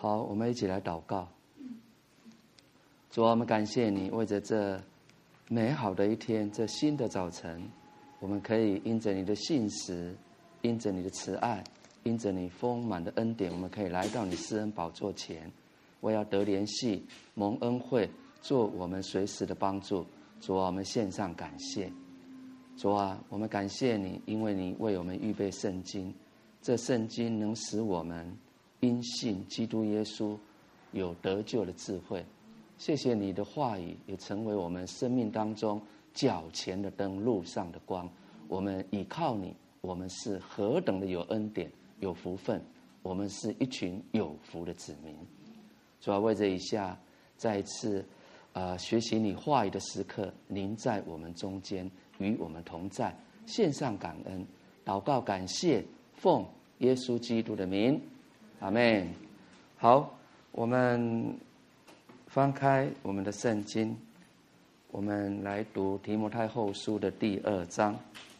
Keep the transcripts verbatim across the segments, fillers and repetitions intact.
好，我们一起来祷告。主啊，我们感谢你，为着这美好的一天，这新的早晨，我们可以因着你的信实，因着你的慈爱，因着你丰满的恩典，我们可以来到你施恩宝座前。我要得怜惜，蒙恩惠，做我们随时的帮助。主啊，我们献上感谢。主啊，我们感谢你，因为你为我们预备圣经，这圣经能使我们因信基督耶稣有得救的智慧。谢谢你的话语也成为我们生命当中脚前的灯，路上的光。我们倚靠你，我们是何等的有恩典有福分，我们是一群有福的子民。主要为这一下再一次呃学习你话语的时刻，您在我们中间与我们同在，献上感恩祷告感谢，奉耶稣基督的名，阿们。好，我们翻开我们的圣经，我们来读提摩太后书的第二章。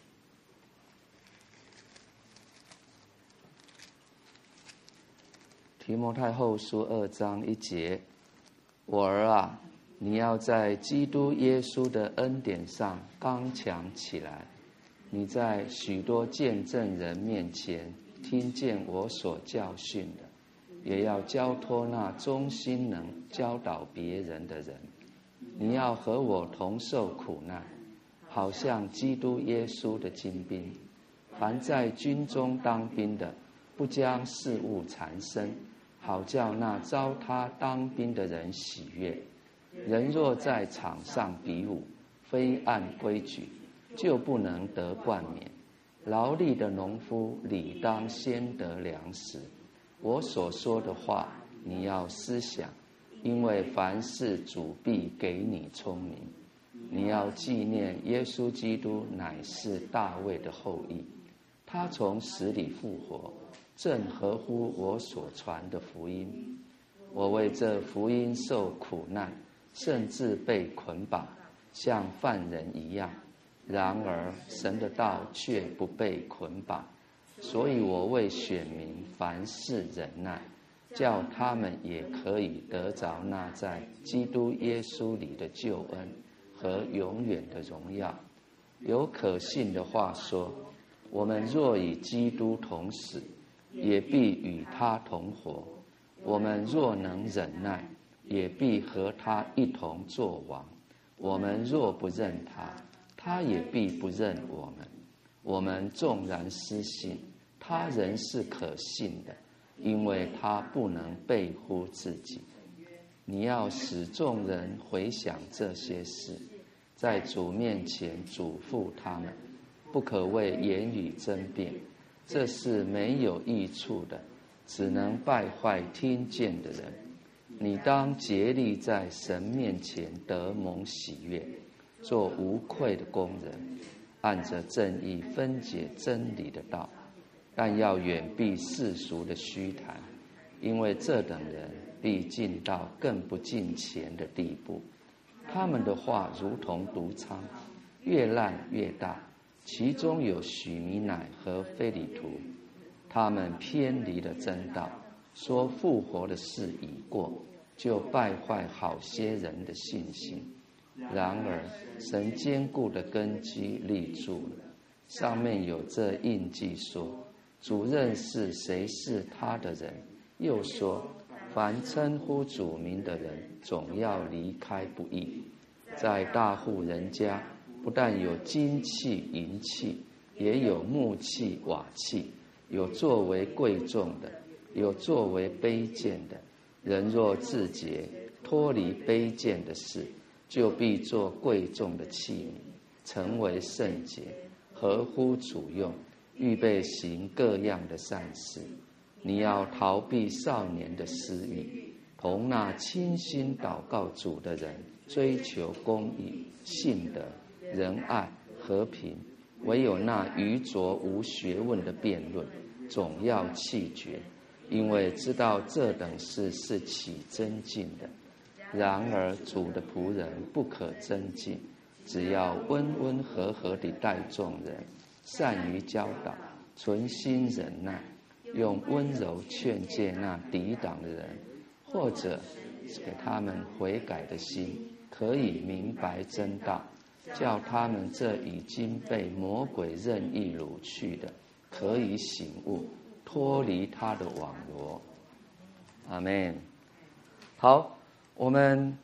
提摩太后书二章一节，我儿啊，你要在基督耶稣的恩典上刚强起来。你在许多见证人面前听见我所教训的，也要交托那忠心能教导别人的人。你要和我同受苦难，好像基督耶稣的精兵。凡在军中当兵的，不将事物缠身，好叫那招他当兵的人喜悦。人若在场上比武，非按规矩，就不能得冠冕。劳力的农夫理当先得粮食。我所说的话，你要思想，因为凡事主必给你聪明。你要纪念耶稣基督乃是大卫的后裔，他从死里复活，正合乎我所传的福音。我为这福音受苦难，甚至被捆绑，像犯人一样。然而神的道却不被捆绑，所以我为选民凡事忍耐，叫他们也可以得着那在基督耶稣里的救恩和永远的荣耀。有可信的话说，我们若与基督同死，也必与他同活；我们若能忍耐，也必和他一同作王。我们若不认他，他也必不认我们。我们纵然失信，他仍是可信的，因为他不能背乎自己。你要使众人回想这些事，在主面前嘱咐他们，不可为言语争辩，这是没有益处的，只能败坏听见的人。你当竭力在神面前得蒙喜悦，做无愧的工人，按着正义分解真理的道，但要远避世俗的虚谈，因为这等人必进到更不敬虔的地步。他们的话如同毒疮，越烂越大，其中有许米乃和非里图。他们偏离了真道，说复活的事已过，就败坏好些人的信心。然而神坚固的根基立住了，上面有这印记说，主认识谁是他的人。又说，凡称呼主名的人，总要离开不义。在大户人家，不但有金器银器，也有木器瓦器，有作为贵重的，有作为卑贱的。人若自洁，脱离卑贱的事，就必做贵重的器皿，成为圣洁，合乎主用，预备行各样的善事。你要逃避少年的私欲，同那倾心祷告主的人，追求公义、信德、仁爱、和平。唯有那愚拙无学问的辩论，总要弃绝，因为知道这等事是起争竞的。然而主的仆人不可争竞，只要温温和和地待众人，善于教导，存心忍耐。 用温柔劝诫那抵挡的人，或者给他们悔改的心，可以明白真道，叫他们这已经被魔鬼任意掳去的，可以醒悟，脱离他的网罗。阿们。好，我们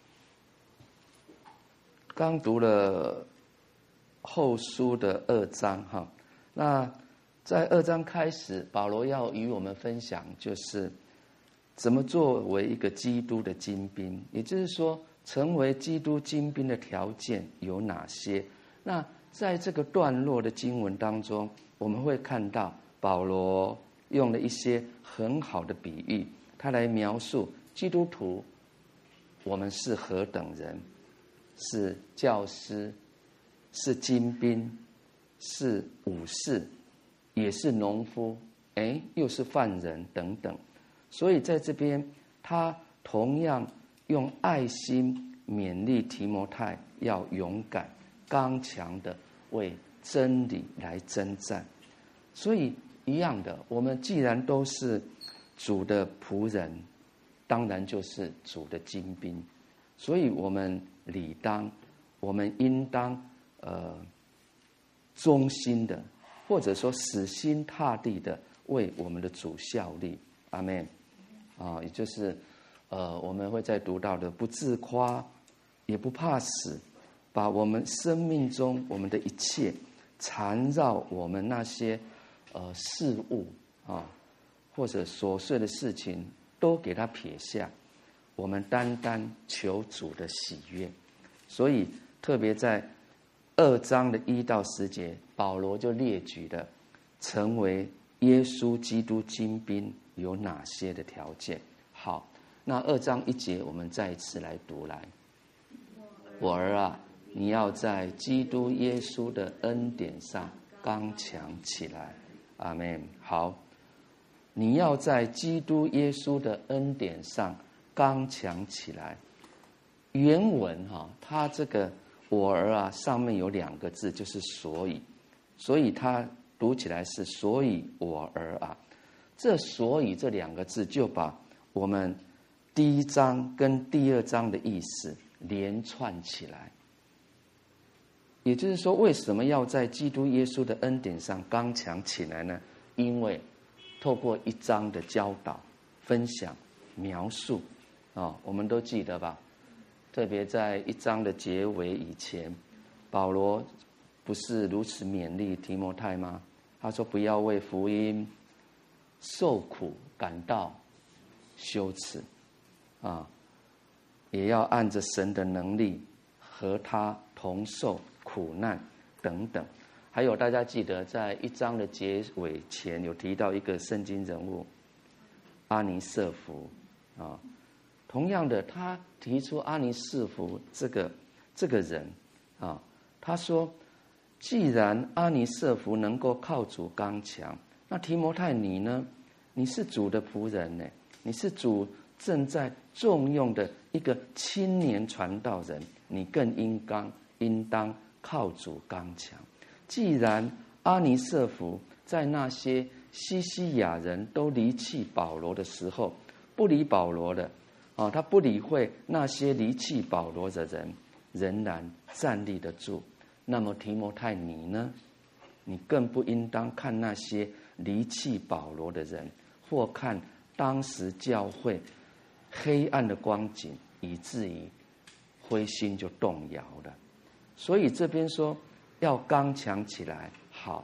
刚读了后书的二章哈，那在二章开始，保罗要与我们分享，就是怎么作为一个基督的精兵，也就是说，成为基督精兵的条件有哪些？那在这个段落的经文当中，我们会看到保罗用了一些很好的比喻，他来描述基督徒我们是何等人，是教师，是精兵，是武士，也是农夫，哎，又是犯人等等。所以在这边，他同样用爱心勉励提摩太要勇敢、刚强的为真理来征战。所以一样的，我们既然都是主的仆人，当然就是主的精兵。所以我们理当，我们应当呃忠心的，或者说死心塌地的为我们的主效力。阿们。啊，也就是呃我们会在读到的，不自夸，也不怕死，把我们生命中我们的一切缠绕我们那些呃事物啊，或者琐碎的事情，都给它撇下。我们单单求主的喜悦。所以特别在二章的一到十节，保罗就列举了成为耶稣基督精兵有哪些的条件。好，那二章一节我们再一次来读来。我儿啊，你要在基督耶稣的恩典上刚强起来。阿们。好，你要在基督耶稣的恩典上刚强起来。原文哈，它这个我儿啊，上面有两个字，就是所以，所以它读起来是所以我儿啊。这所以这两个字就把我们第一章跟第二章的意思连串起来。也就是说，为什么要在基督耶稣的恩典上刚强起来呢？因为透过一章的教导、分享、描述啊，我们都记得吧？特别在一章的结尾以前，保罗不是如此勉励提摩太吗？他说：“不要为福音受苦感到羞耻啊，也要按着神的能力和他同受苦难等等。”还有大家记得，在一章的结尾前有提到一个圣经人物阿尼色福啊。同样的，他提出阿尼色福这个这个人啊，他说：“既然阿尼色福能够靠主刚强，那提摩太你呢？你是主的仆人呢，你是主正在重用的一个青年传道人，你更应当应当靠主刚强。既然阿尼色福在那些西西亚人都离弃保罗的时候，不理保罗的啊，他不理会那些离弃保罗的人，仍然站立得住。那么提摩太你呢？你更不应当看那些离弃保罗的人，或看当时教会黑暗的光景，以至于灰心就动摇了。所以这边说要刚强起来。好，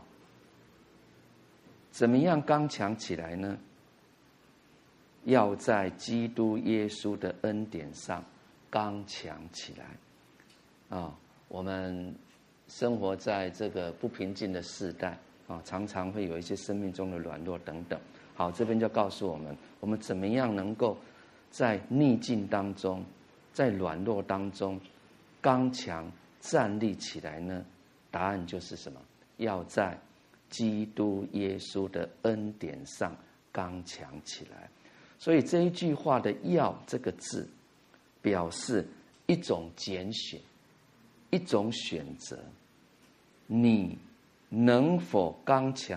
怎么样刚强起来呢？要在基督耶稣的恩典上刚强起来啊！我们生活在这个不平静的世代啊，常常会有一些生命中的软弱等等。好，这边就告诉我们，我们怎么样能够在逆境当中，在软弱当中刚强站立起来呢？答案就是什么？要在基督耶稣的恩典上刚强起来。所以这一句话的要这个字表示一种拣选，一种选择。你能否刚强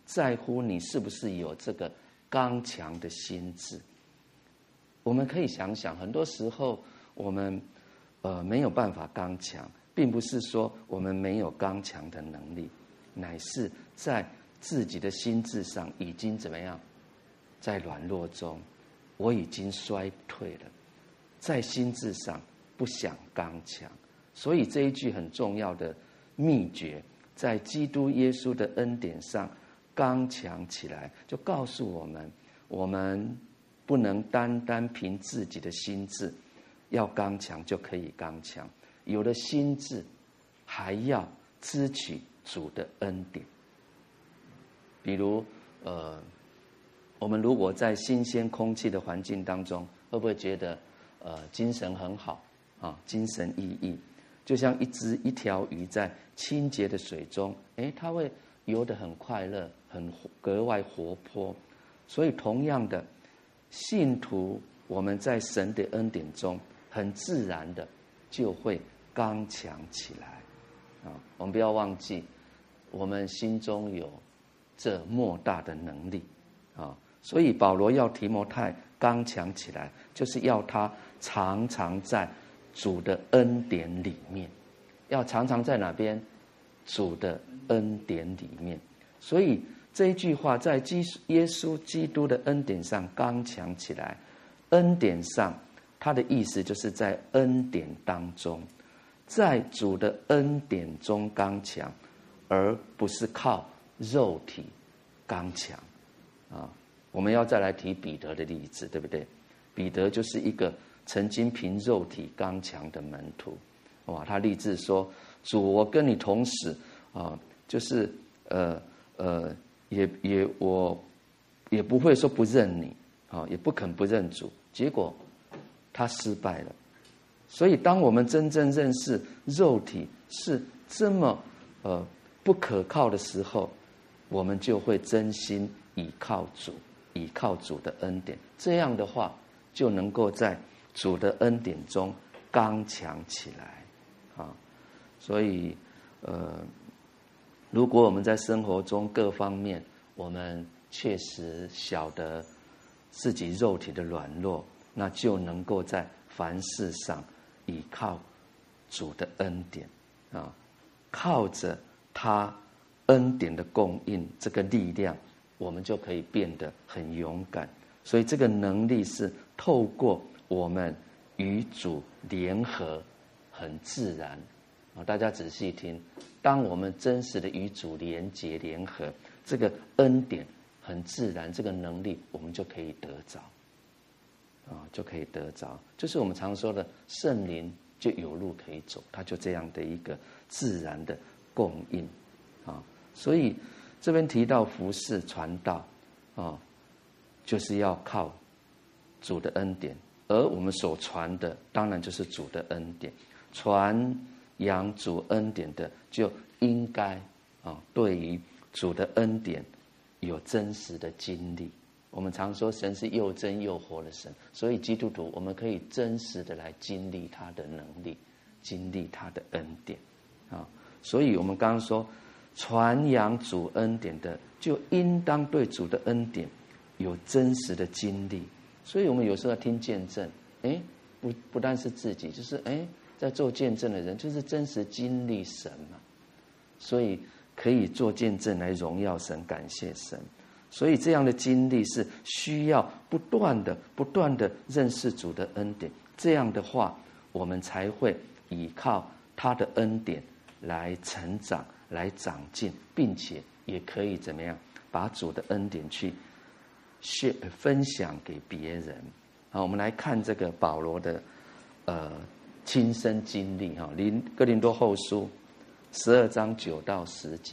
在乎你是不是有这个刚强的心智。我们可以想想，很多时候我们呃没有办法刚强，并不是说我们没有刚强的能力，乃是在自己的心智上已经怎么样，在软弱中，我已经衰退了，在心智上不想刚强。所以这一句很重要的秘诀，在基督耶稣的恩典上刚强起来，就告诉我们，我们不能单单凭自己的心智要刚强就可以刚强，有了心智还要支取主的恩典。比如呃，我们如果在新鲜空气的环境当中，会不会觉得呃精神很好啊，精神奕奕？就像一只一条鱼在清洁的水中，诶，它会游得很快乐，很格外活泼。所以同样的，信徒我们在神的恩典中，很自然的就会刚强起来啊！我们不要忘记，我们心中有这莫大的能力啊！所以保罗要提摩太刚强起来，就是要他常常在主的恩典里面，要常常在哪边？主的恩典里面。所以这一句话，在耶稣基督的恩典上刚强起来，恩典上，它的意思就是在恩典当中，在主的恩典中刚强，而不是靠肉体刚强啊。我们要再来提彼得的例子，对不对？彼得就是一个曾经凭肉体刚强的门徒，哇！他立志说：“主，我跟你同死啊，就是呃呃，也也我也不会说不认你啊，也不肯不认主。”结果他失败了。所以，当我们真正认识肉体是这么呃不可靠的时候，我们就会真心倚靠主，倚靠主的恩典。这样的话，就能够在主的恩典中刚强起来啊！所以，呃，如果我们在生活中各方面，我们确实晓得自己肉体的软弱，那就能够在凡事上倚靠主的恩典啊，靠着他恩典的供应，这个力量，我们就可以变得很勇敢。所以这个能力是透过我们与主联合，很自然啊！大家仔细听，当我们真实的与主连结联合，这个恩典很自然，这个能力我们就可以得着啊，就可以得着。就是我们常说的圣灵就有路可以走，它就这样的一个自然的供应啊。所以这边提到服事传道啊，就是要靠主的恩典，而我们所传的当然就是主的恩典。传扬主恩典的，就应该啊，对于主的恩典有真实的经历。我们常说神是又真又活的神，所以基督徒我们可以真实的来经历他的能力，经历他的恩典啊。所以我们刚刚说，传扬主恩典的，就应当对主的恩典有真实的经历。所以我们有时候要听见证，哎，不不单是自己，就是哎，在做见证的人，就是真实经历神嘛。所以可以做见证来荣耀神，感谢神。所以这样的经历是需要不断的、不断的认识主的恩典。这样的话，我们才会依靠他的恩典来成长、来长进，并且也可以怎么样，把主的恩典去分享给别人。好，我们来看这个保罗的呃亲身经历哈，林哥林多后书十二章九到十节。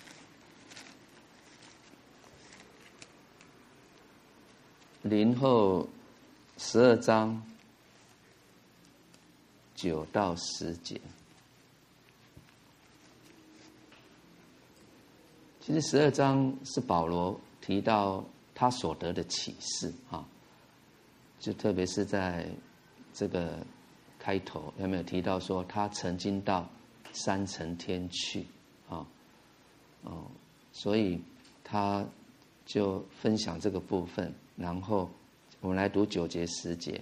林后十二章九到十节。其实十二章是保罗提到他所得的启示啊，就特别是在这个开头有没有提到说他曾经到三层天去啊？哦，所以他他就分享这个部分，然后我们来读九节十节。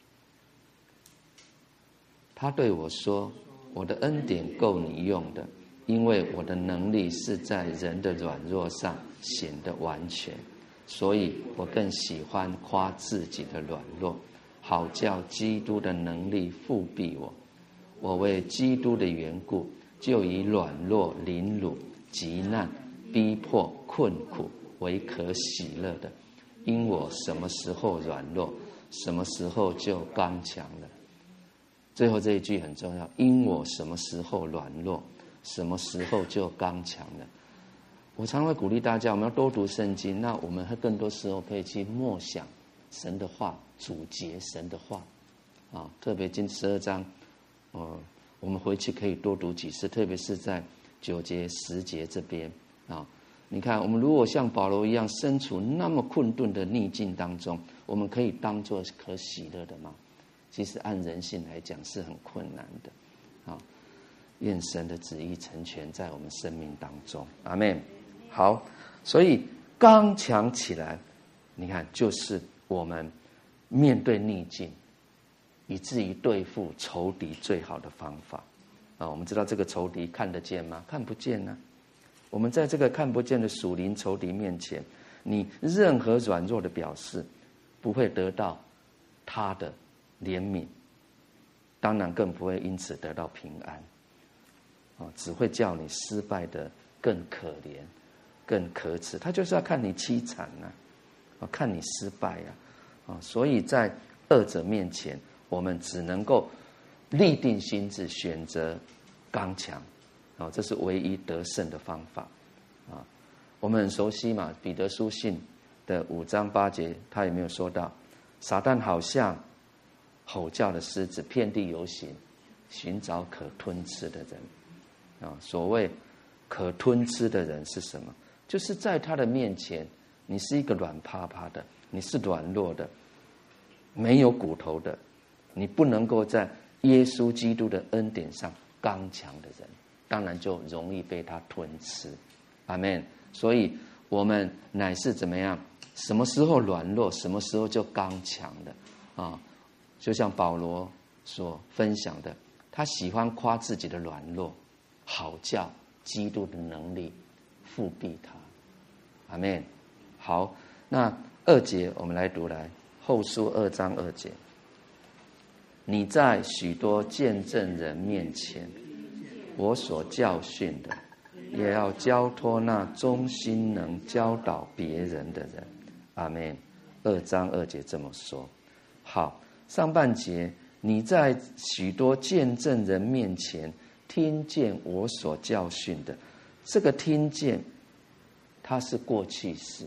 他对我说：“我的恩典够你用的，因为我的能力是在人的软弱上显得完全，所以我更喜欢夸自己的软弱，好叫基督的能力复庇我。我为基督的缘故，就以软弱、凌辱、急难、逼迫、困苦为可喜乐的，因我什么时候软弱，什么时候就刚强了。”最后这一句很重要，因我什么时候软弱，什么时候就刚强了。我常会鼓励大家，我们要多读圣经，那我们更多时候可以去默想神的话，主节神的话啊，特别经十二章，呃，我们回去可以多读几次，特别是在九节、十节这边啊。你看，我们如果像保罗一样身处那么困顿的逆境当中，我们可以当作可喜乐的吗？其实按人性来讲是很困难的啊！愿神的旨意成全在我们生命当中，阿们。好，所以刚强起来，你看，就是我们面对逆境，以至于对付仇敌最好的方法啊！我们知道这个仇敌看得见吗？看不见呢、啊。我们在这个看不见的属灵仇敌面前，你任何软弱的表示，不会得到他的怜悯，当然更不会因此得到平安啊，只会叫你失败的更可怜、更可耻。他就是要看你凄惨啊，啊，看你失败啊，啊，所以在二者面前，我们只能够立定心志，选择刚强啊，这是唯一得胜的方法啊。我们很熟悉嘛，彼得书信的五章八节，他有没有说到，撒旦好像吼叫的狮子，遍地游行，寻找可吞吃的人啊！所谓可吞吃的人是什么？就是在他的面前，你是一个软趴趴的，你是软弱的，没有骨头的，你不能够在耶稣基督的恩典上刚强的人，当然就容易被他吞吃。阿们。所以我们乃是怎么样？什么时候软弱，什么时候就刚强的啊！就像保罗所分享的，他喜欢夸自己的软弱，好叫基督的能力复庇他。阿们。好，那二节我们来读来，后书二章二节。你在许多见证人面前，我所教训的，也要交托那忠心能教导别人的人。阿们。二章二节这么说。好，上半节，你在许多见证人面前听见我所教训的，这个听见，它是过去式，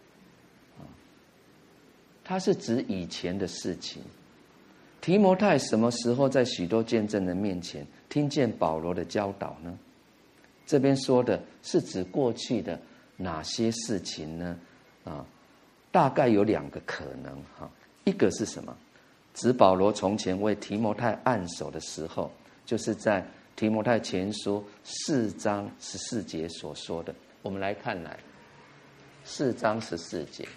它是指以前的事情。提摩太什么时候在许多见证人面前听见保罗的教导呢？这边说的是指过去的哪些事情呢？啊，大概有两个可能哈。一个是什么？指保罗从前为提摩太按手的时候，就是在提摩太前书四章十四节所说的。我们来看来，四章十四节。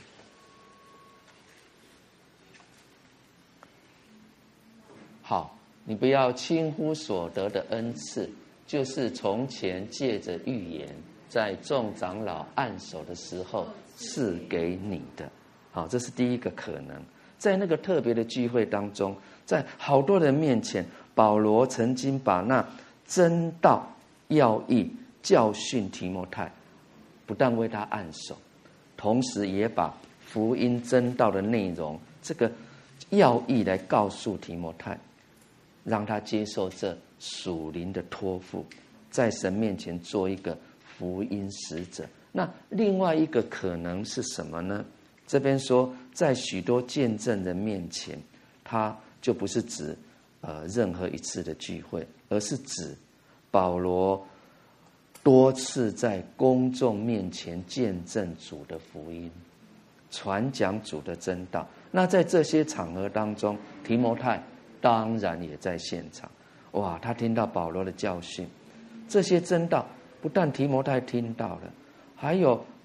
好，你不要轻忽所得的恩赐，就是从前借着预言，在众长老按手的时候赐给你的。好，这是第一个可能。在那个特别的聚会当中，在好多人面前，保罗曾经把那真道要义教训提摩太，不但为他按手，同时也把福音真道的内容这个要义来告诉提摩太，让他接受这属灵的托付，在神面前做一个福音使者。那另外一个可能是什么呢？这边说在许多见证人面前，他就不是指呃任何一次的聚会，而是指保罗多次在公众面前见证主的福音，传讲主的真道。那在这些场合当中，提摩太当然也在现场。哇，他听到保罗的教训，这些真道不但提摩太听到了，还有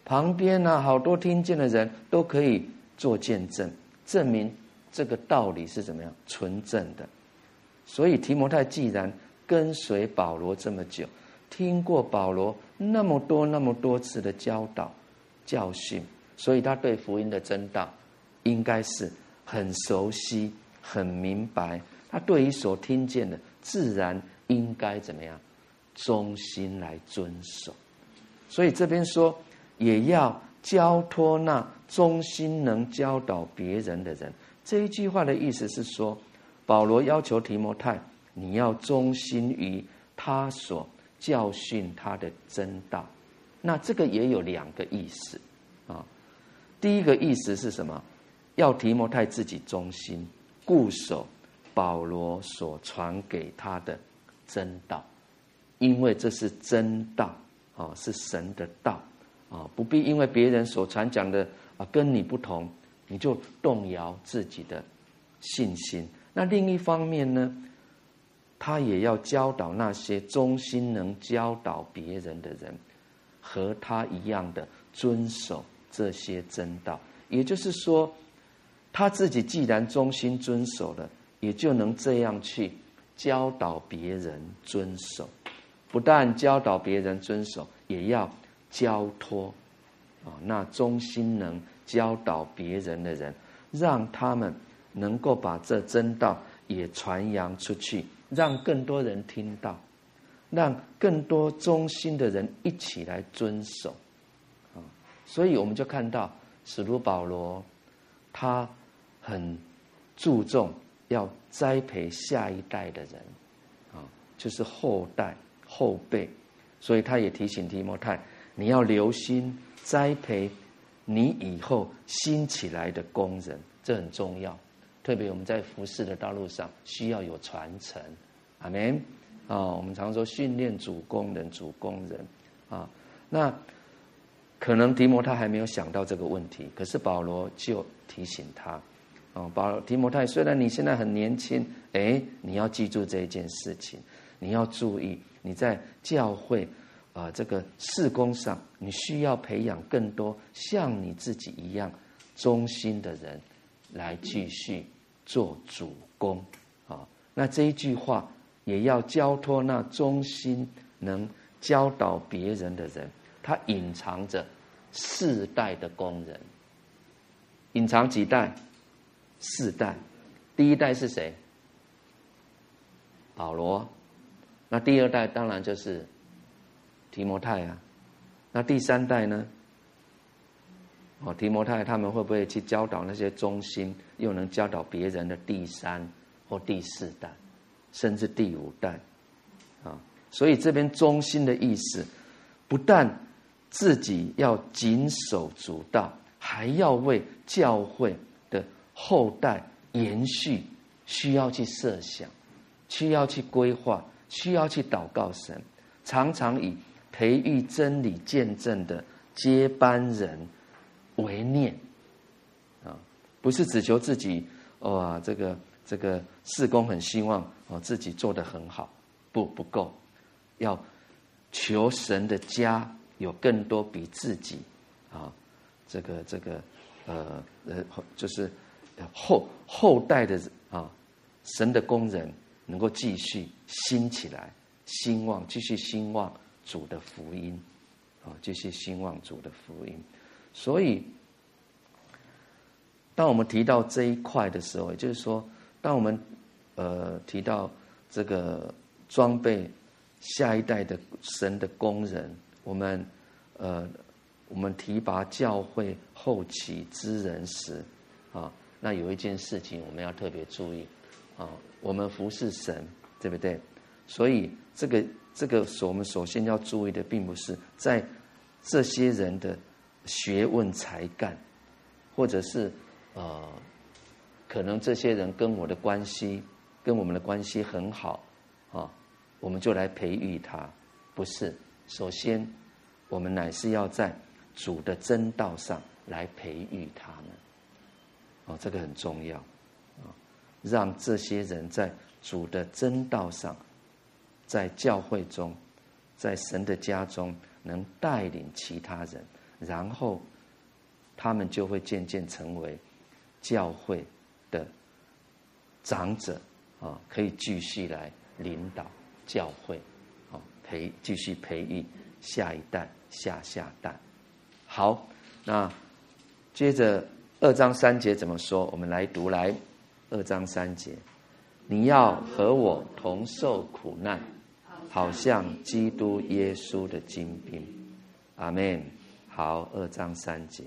旁边啊好多听见的人都可以做见证，证明这个道理是怎么样纯正的。所以提摩太既然跟随保罗这么久，听过保罗那么多那么多次的教导教训，所以他对福音的真道应该是很熟悉很明白，他对于所听见的自然应该怎么样忠心来遵守。所以这边说也要交托那忠心能教导别人的人，这一句话的意思是说，保罗要求提摩太你要忠心于他所教训他的真道。那这个也有两个意思啊。第一个意思是什么？要提摩太自己忠心固守保罗所传给他的真道，因为这是真道啊，是神的道啊，不必因为别人所传讲的啊跟你不同，你就动摇自己的信心。那另一方面呢，他也要教导那些忠心能教导别人的人，和他一样的遵守这些真道。也就是说，他自己既然忠心遵守了，也就能这样去教导别人遵守。不但教导别人遵守，也要交托啊，那忠心能教导别人的人，让他们能够把这真道也传扬出去，让更多人听到，让更多忠心的人一起来遵守啊。所以我们就看到使徒保罗他很注重要栽培下一代的人啊，就是后代后辈。所以他也提醒提摩太，你要留心栽培你以后新起来的工人，这很重要。特别我们在服事的道路上需要有传承，阿们啊！我们常说训练主工人，主工人啊。那可能提摩太还没有想到这个问题，可是保罗就提醒他啊。保罗提摩太，虽然你现在很年轻，哎，你要记住这一件事情，你要注意你在教会啊、呃、这个事工上，你需要培养更多像你自己一样忠心的人来继续做主工啊。那这一句话也要交托那忠心能教导别人的人，他隐藏着四代的工人。隐藏几代？四代。第一代是谁？保罗。那第二代当然就是提摩太啊。那第三代呢？哦，提摩太他们会不会去教导那些忠心又能教导别人的第三或第四代，甚至第五代啊？所以这边忠心的意思，不但自己要谨守主道，还要为教会的后代延续，需要去设想，需要去规划，需要去祷告神，常常以培育真理见证的接班人为念啊，不是只求自己哦，这个这个事工很希望哦自己做得很好，不不够，要求神的家有更多比自己啊这个这个呃呃就是后后代的啊神的工人能够继续兴起来，兴旺，继续兴旺主的福音啊，继续兴旺主的福音。所以，当我们提到这一块的时候，也就是说，当我们呃提到这个装备下一代的神的工人，我们呃我们提拔教会后期之人时啊，那有一件事情我们要特别注意啊，我们服侍神，对不对？所以这个这个，我们首先要注意的，并不是在这些人的学问才干，或者是呃，可能这些人跟我的关系，跟我们的关系很好啊，我们就来培育他。不是，首先我们乃是要在主的真道上来培育他们。哦，这个很重要啊，让这些人在主的真道上，在教会中，在神的家中，能带领其他人， 然后他们就会渐渐成为教会的长者啊，可以继续来领导教会啊，培继续培育下一代、下下代。好，那接着二章三节怎么说？我们来读来，二章三节，你要和我同受苦难，好像基督耶稣的精兵。阿们。好，二章三节。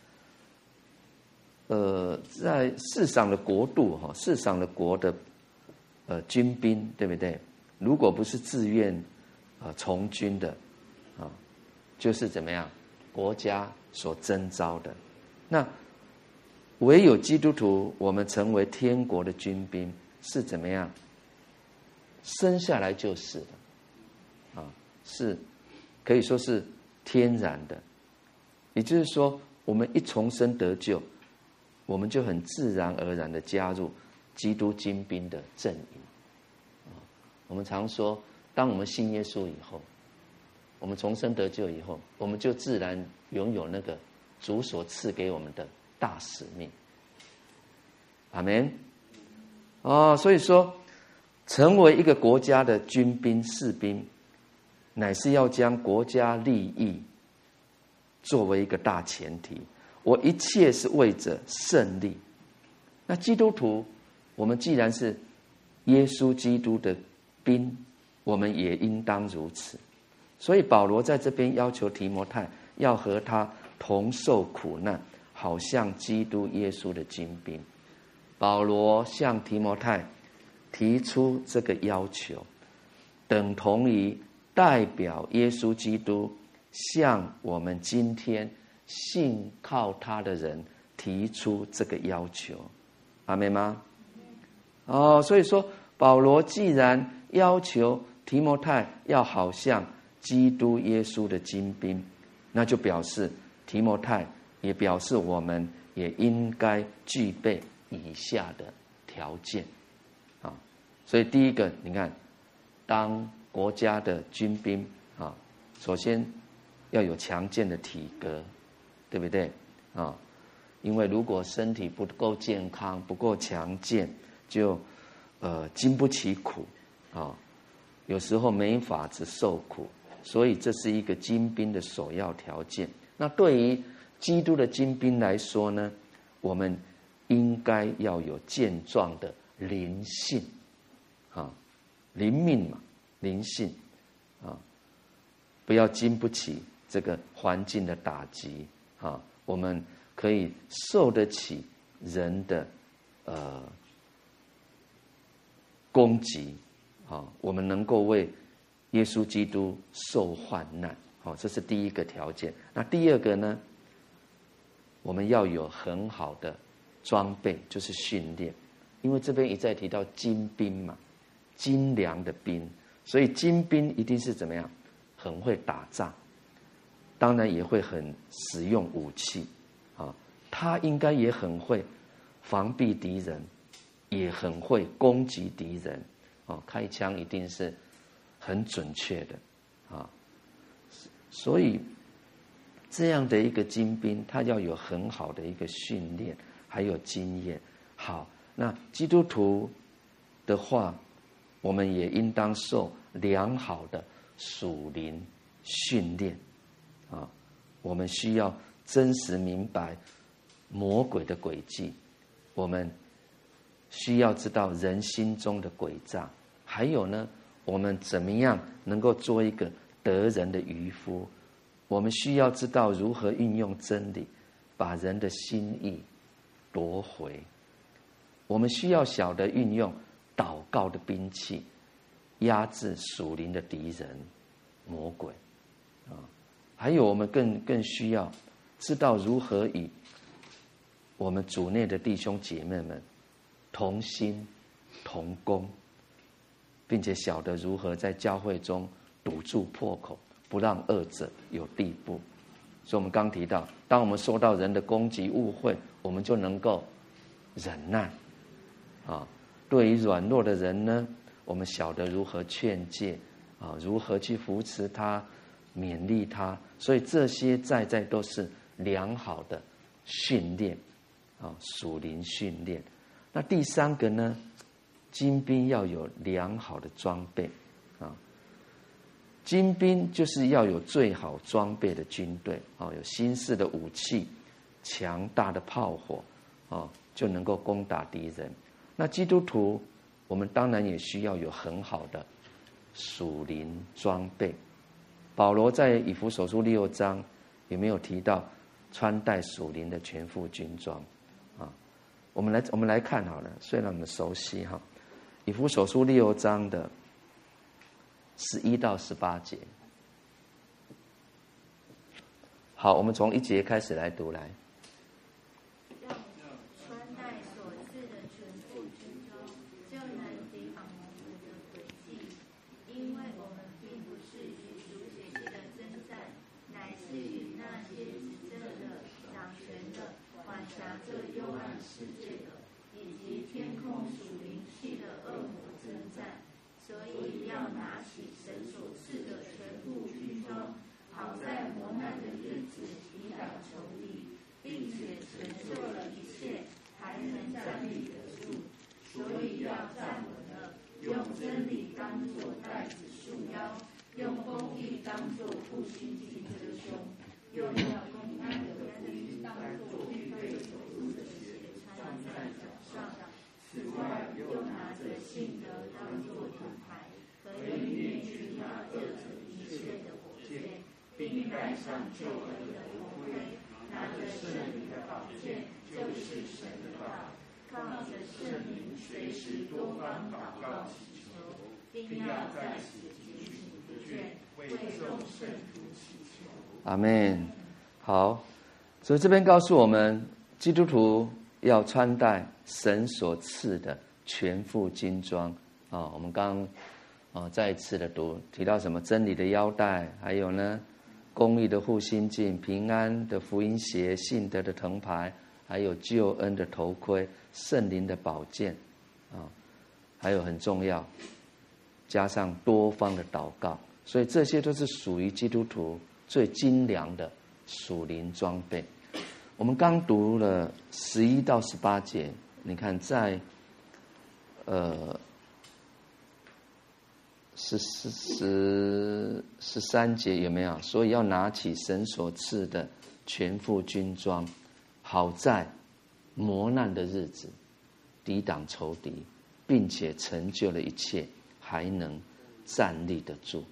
呃，在世上的国度哈，世上的国的呃军兵，对不对？如果不是自愿呃从军的啊，就是怎么样？国家所征召的。那唯有基督徒，我们成为天国的军兵，是怎么样？生下来就是的，啊，是可以说是天然的。也就是说，我们一重生得救，我们就很自然而然的加入基督精兵的阵营。我们常说，当我们信耶稣以后，我们重生得救以后，我们就自然拥有那个主所赐给我们的大使命。阿们。哦，所以说，成为一个国家的军兵士兵，乃是要将国家利益作为一个大前提。我一切是为着胜利。那基督徒，我们既然是耶稣基督的兵，我们也应当如此。所以保罗在这边要求提摩太要和他同受苦难，好像基督耶稣的精兵。保罗向提摩太提出这个要求，等同于代表耶稣基督向我们今天信靠他的人提出这个要求。阿们吗？哦，所以说保罗既然要求提摩太要好像基督耶稣的精兵，那就表示提摩太也表示我们也应该具备以下的条件啊。所以第一个，你看，当国家的军兵啊，首先要有强健的体格，对不对啊？因为如果身体不够健康、不够强健，就呃经不起苦啊，有时候没法子受苦。所以这是一个精兵的首要条件。那对于基督的精兵来说呢，我们应该要有健壮的灵性啊，灵命嘛，灵性啊，不要经不起这个环境的打击啊，我们可以受得起人的呃攻击啊，我们能够为耶稣基督受患难，好，这是第一个条件。那第二个呢，我们要有很好的装备，就是训练。因为这边一再提到精兵嘛，精良的兵，所以精兵一定是怎么样？很会打仗，当然也会很使用武器啊。他应该也很会防避敌人，也很会攻击敌人啊。开枪一定是很准确的啊，所以这样的一个精兵，他要有很好的一个训练，还有经验。好，那基督徒的话，我们也应当受良好的属灵训练啊。我们需要真实明白魔鬼的诡计，我们需要知道人心中的诡诈，还有呢，我们怎么样能够做一个得人的渔夫？我们需要知道如何运用真理，把人的心意夺回。我们需要晓得运用祷告的兵器，压制属灵的敌人魔鬼啊。还有，我们更更需要知道如何与我们主内的弟兄姐妹们同心同工，并且晓得如何在教会中堵住破口，不让恶者有地步。所以我们刚提到，当我们受到人的攻击误会，我们就能够忍耐啊。对于软弱的人呢，我们晓得如何劝诫啊，如何去扶持他， 勉励他。所以这些在在都是良好的训练啊，属灵训练。那第三个呢，精兵要有良好的装备啊。精兵就是要有最好装备的军队啊，有新式的武器、强大的炮火啊，就能够攻打敌人。那基督徒，我们当然也需要有很好的属灵装备。保罗在以弗所书六章有没有提到穿戴属灵的全副军装啊？我们来我们来看好了，虽然我们熟悉哈，以弗所书六章的十一到十八节。好，我们从一节开始来读来。阿们。好，所以这边告诉我们，基督徒要穿戴神所赐的全副军装啊。我们刚啊再一次的读提到什么真理的腰带，还有呢公义的护心镜、平安的福音鞋、信德的藤牌，还有救恩的头盔、圣灵的宝剑啊，还有很重要，加上多方的祷告。所以这些都是属于基督徒最精良的属灵装备。我们刚读了十一到十八节，你看在呃十十十十三节有没有？所以要拿起神所赐的全副军装，好在磨难的日子抵挡仇敌，并且成就了一切，还能站立得住。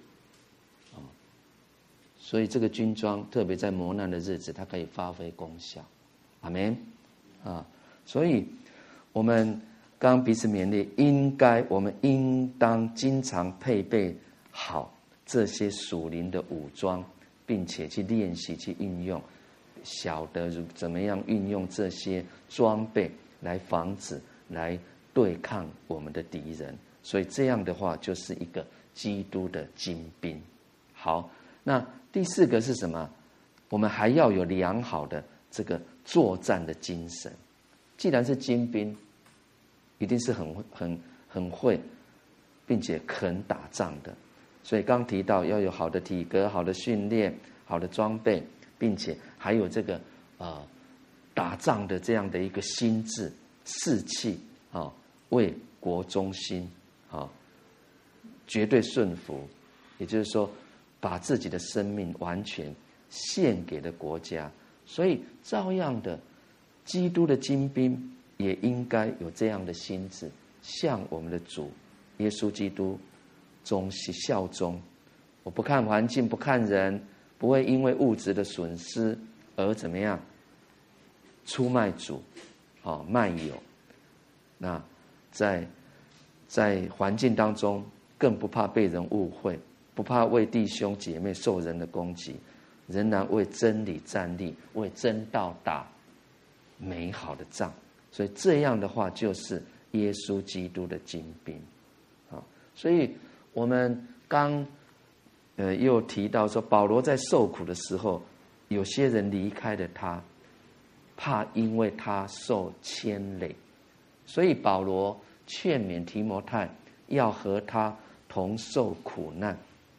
所以这个军装特别在磨难的日子，它可以发挥功效。阿们啊！所以我们刚刚彼此勉励，应该我们应当经常配备好这些属灵的武装，并且去练习去运用，晓得怎么样运用这些装备来防止来对抗我们的敌人。所以这样的话就是一个基督的精兵。好，那第四个是什么？我们还要有良好的这个作战的精神。既然是精兵，一定是很很很会，并且肯打仗的。所以刚提到要有好的体格、好的训练、好的装备，并且还有这个呃打仗的这样的一个心智、士气啊，为国忠心啊，绝对顺服。也就是说，把自己的生命完全献给了国家。所以照样的，基督的精兵也应该有这样的心智，向我们的主耶稣基督忠心效忠。我不看环境，不看人，不会因为物质的损失而怎么样出卖主，哦，卖友。那在在环境当中，更不怕被人误会，不怕为弟兄姐妹受人的攻击，仍然为真理站立，为真道打美好的仗。所以这样的话，就是耶稣基督的精兵。好，所以我们刚呃又提到说，保罗在受苦的时候，有些人离开了他，怕因为他受牵累，所以保罗劝勉提摩太要和他同受苦难。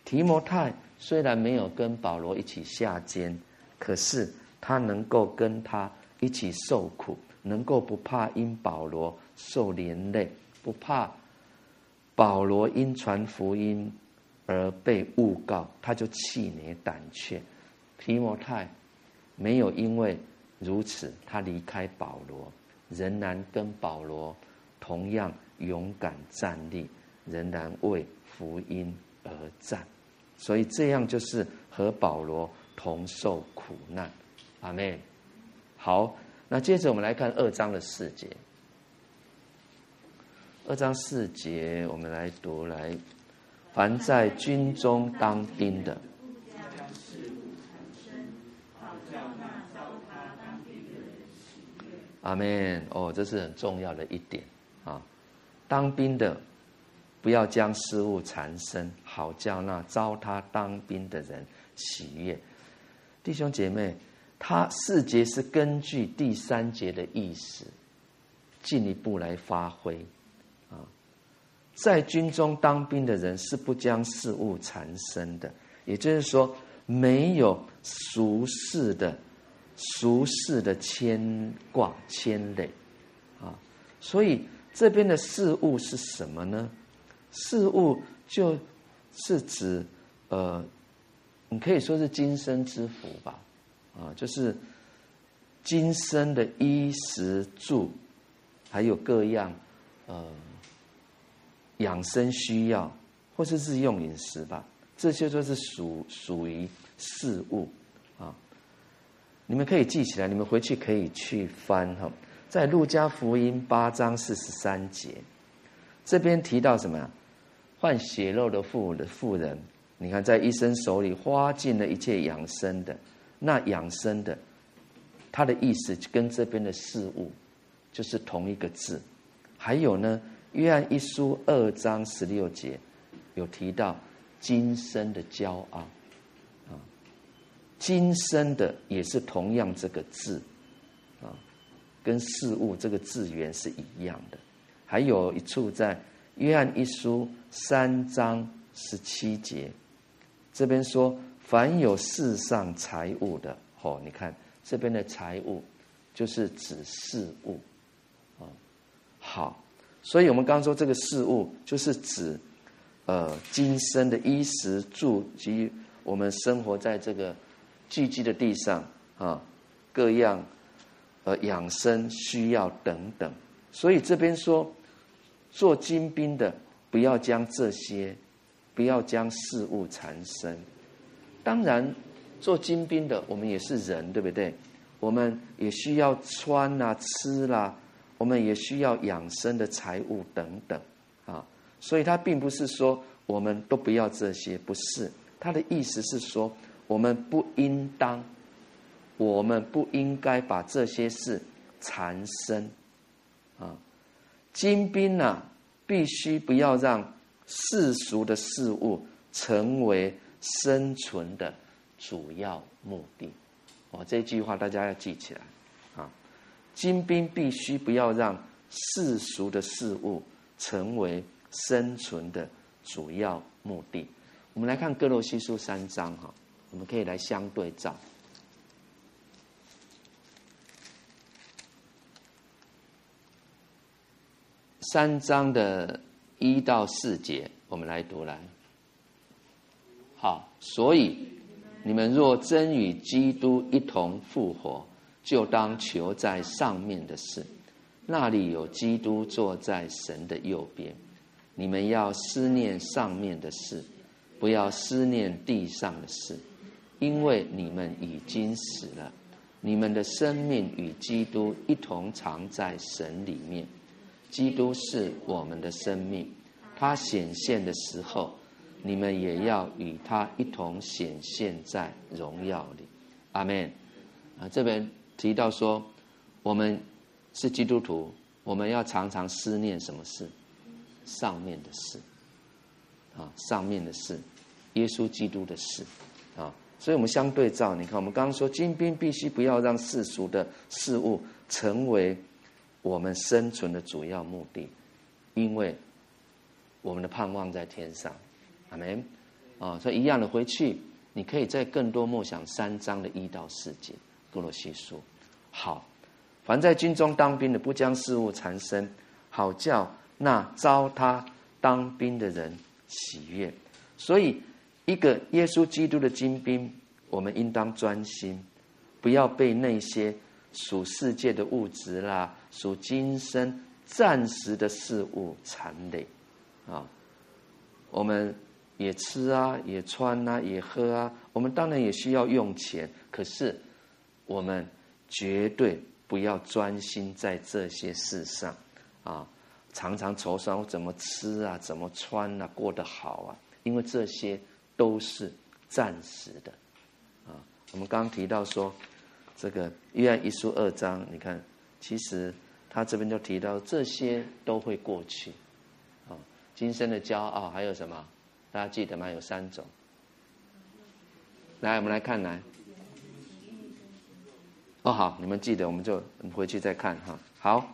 提摩太虽然没有跟保罗一起下监，可是他能够跟他一起受苦，能够不怕因保罗受连累，不怕保罗因传福音而被诬告，他就气馁胆怯。提摩太没有因为如此他离开保罗，仍然跟保罗同样勇敢站立，仍然为福音而战。所以这样就是和保罗同受苦难。阿们。好，那接着我们来看二章的四节。二章四节我们来读来，凡在军中当兵的，阿们。哦，这是很重要的一点啊！当兵的不要将事物缠身，好叫那招他当兵的人喜悦。弟兄姐妹，他四节是根据第三节的意思进一步来发挥啊。在军中当兵的人是不将事物缠身的，也就是说没有俗世的俗世的牵挂牵累啊。所以这边的事物是什么呢？事物就是指呃，你可以说是今生之福吧，啊，就是今生的衣食住，还有各样呃养生需要，或是日用饮食吧，这些都是属属于事物啊。你们可以记起来，你们回去可以去翻哈，在路加福音八章四十三节，这边提到什么呀？患血肉的妇的妇人，你看在医生手里花尽了一切养生的，那养生的，他的意思跟这边的事物就是同一个字。还有呢，约翰一书二章十六节有提到今生的骄傲啊，今生的也是同样这个字啊，跟事物这个字源是一样的。还有一处在约翰一书三章十七节，这边说凡有世上财物的，哦，你看这边的财物就是指事物啊。好，所以我们刚刚说这个事物就是指呃今生的衣食住及我们生活在这个聚集的地上啊，各样呃养生需要等等。所以这边说做精兵的不要将这些不要将事物缠身。当然做精兵的我们也是人，对不对？我们也需要穿啦、吃啦，我们也需要养生的财物等等啊。所以他并不是说我们都不要这些，不是，他的意思是说我们不应当我们不应该把这些事缠身啊。精兵啊，必须不要让世俗的事物成为生存的主要目的。哦，这句话大家要记起来啊！精兵必须不要让世俗的事物成为生存的主要目的。我们来看哥罗西书三章哈，我们可以来相对照。三章的一到四节，我们来读来。好，所以你们若真与基督一同复活，就当求在上面的事，那里有基督坐在神的右边。你们要思念上面的事，不要思念地上的事，因为你们已经死了，你们的生命与基督一同藏在神里面。基督是我们的生命，他显现的时候，你们也要与他一同显现在荣耀里。阿们。啊，这边提到说，我们是基督徒，我们要常常思念什么事？上面的事啊，上面的事，耶稣基督的事啊。所以我们相对照，你看，我们刚刚说，精兵必须不要让世俗的事物成为我们生存的主要目的，因为我们的盼望在天上。阿们。 啊，所以一样的回去，你可以再更多默想三章的一到四节，哥罗西书。好，凡在军中当兵的，不将事务缠身，好叫那招他当兵的人喜悦。所以，一个耶稣基督的精兵，我们应当专心，不要被那些属世界的物质啦、属今生暂时的事物缠累啊。我们也吃啊，也穿啊，也喝啊，我们当然也需要用钱，可是我们绝对不要专心在这些事上啊，常常愁算我怎么吃啊，怎么穿啊，过得好啊，因为这些都是暂时的啊。我们刚刚提到说，这个约翰一书二章，你看，其实他这边就提到这些都会过去啊。今生的骄傲还有什么？大家记得吗？有三种。来，我们来看来。哦，好，你们记得，我们就回去再看哈。好，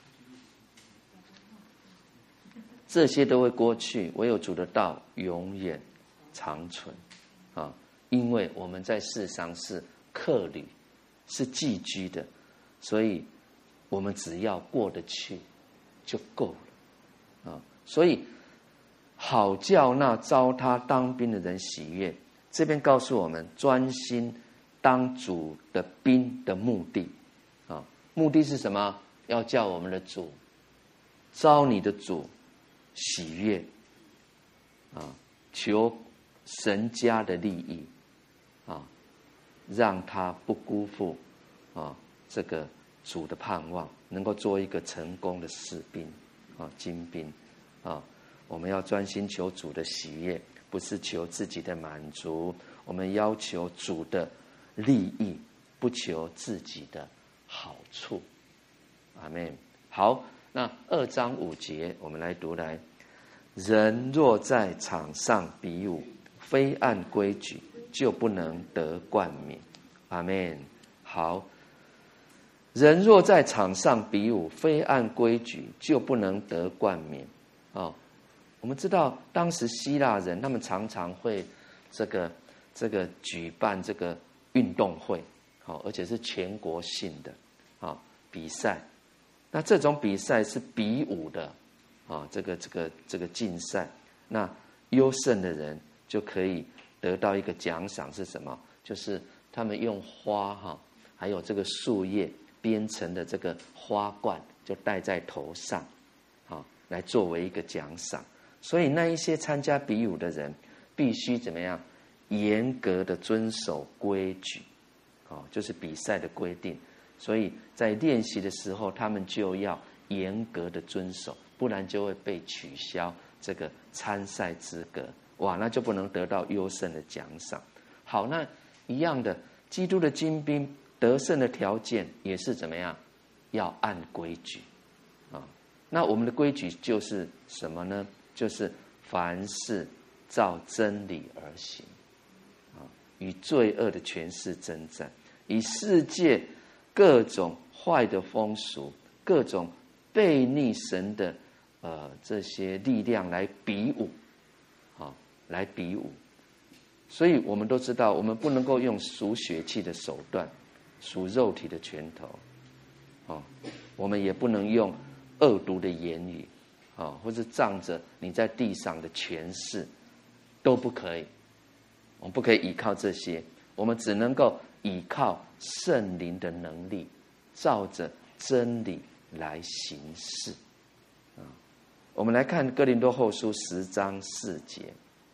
这些都会过去，唯有主的道永远长存啊！因为我们在世上是客旅，是寄居的，所以我们只要过得去就够了啊！所以好叫那招他当兵的人喜悦。这边告诉我们，专心当主的兵的目的啊，目的是什么？要叫我们的主招你的主喜悦啊，求神家的利益啊，让他不辜负啊这个主的盼望，能够做一个成功的士兵啊，精兵啊。我们要专心求主的喜悦，不是求自己的满足。我们要求主的利益，不求自己的好处。阿们。好，那二章五节，我们来读来。人若在场上比武，非按规矩，就不能得冠冕。阿们。好，人若在场上比武，非按规矩，就不能得冠冕。哦，我们知道当时希腊人，他们常常会这个这个举办这个运动会，好，而且是全国性的啊比赛。那这种比赛是比武的啊，这个这个这个竞赛，那优胜的人就可以得到一个奖赏是什么？就是他们用花哈，还有这个树叶编成的这个花冠，就戴在头上，啊，来作为一个奖赏。所以那一些参加比武的人，必须怎么样？严格的遵守规矩，哦，就是比赛的规定。所以在练习的时候，他们就要严格的遵守，不然就会被取消这个参赛资格。哇，那就不能得到优胜的奖赏。好，那一样的，基督的精兵得胜的条件也是怎么样？要按规矩啊。那我们的规矩就是什么呢？就是凡事照真理而行啊，与罪恶的权势征战，以世界各种坏的风俗、各种悖逆神的呃这些力量来比武啊，来比武。所以我们都知道，我们不能够用属血气的手段、属肉体的拳头啊，我们也不能用恶毒的言语啊，或者仗着你在地上的权势，都不可以。我们不可以依靠这些，我们只能够依靠圣灵的能力，照着真理来行事啊。我们来看哥林多后书十章四节。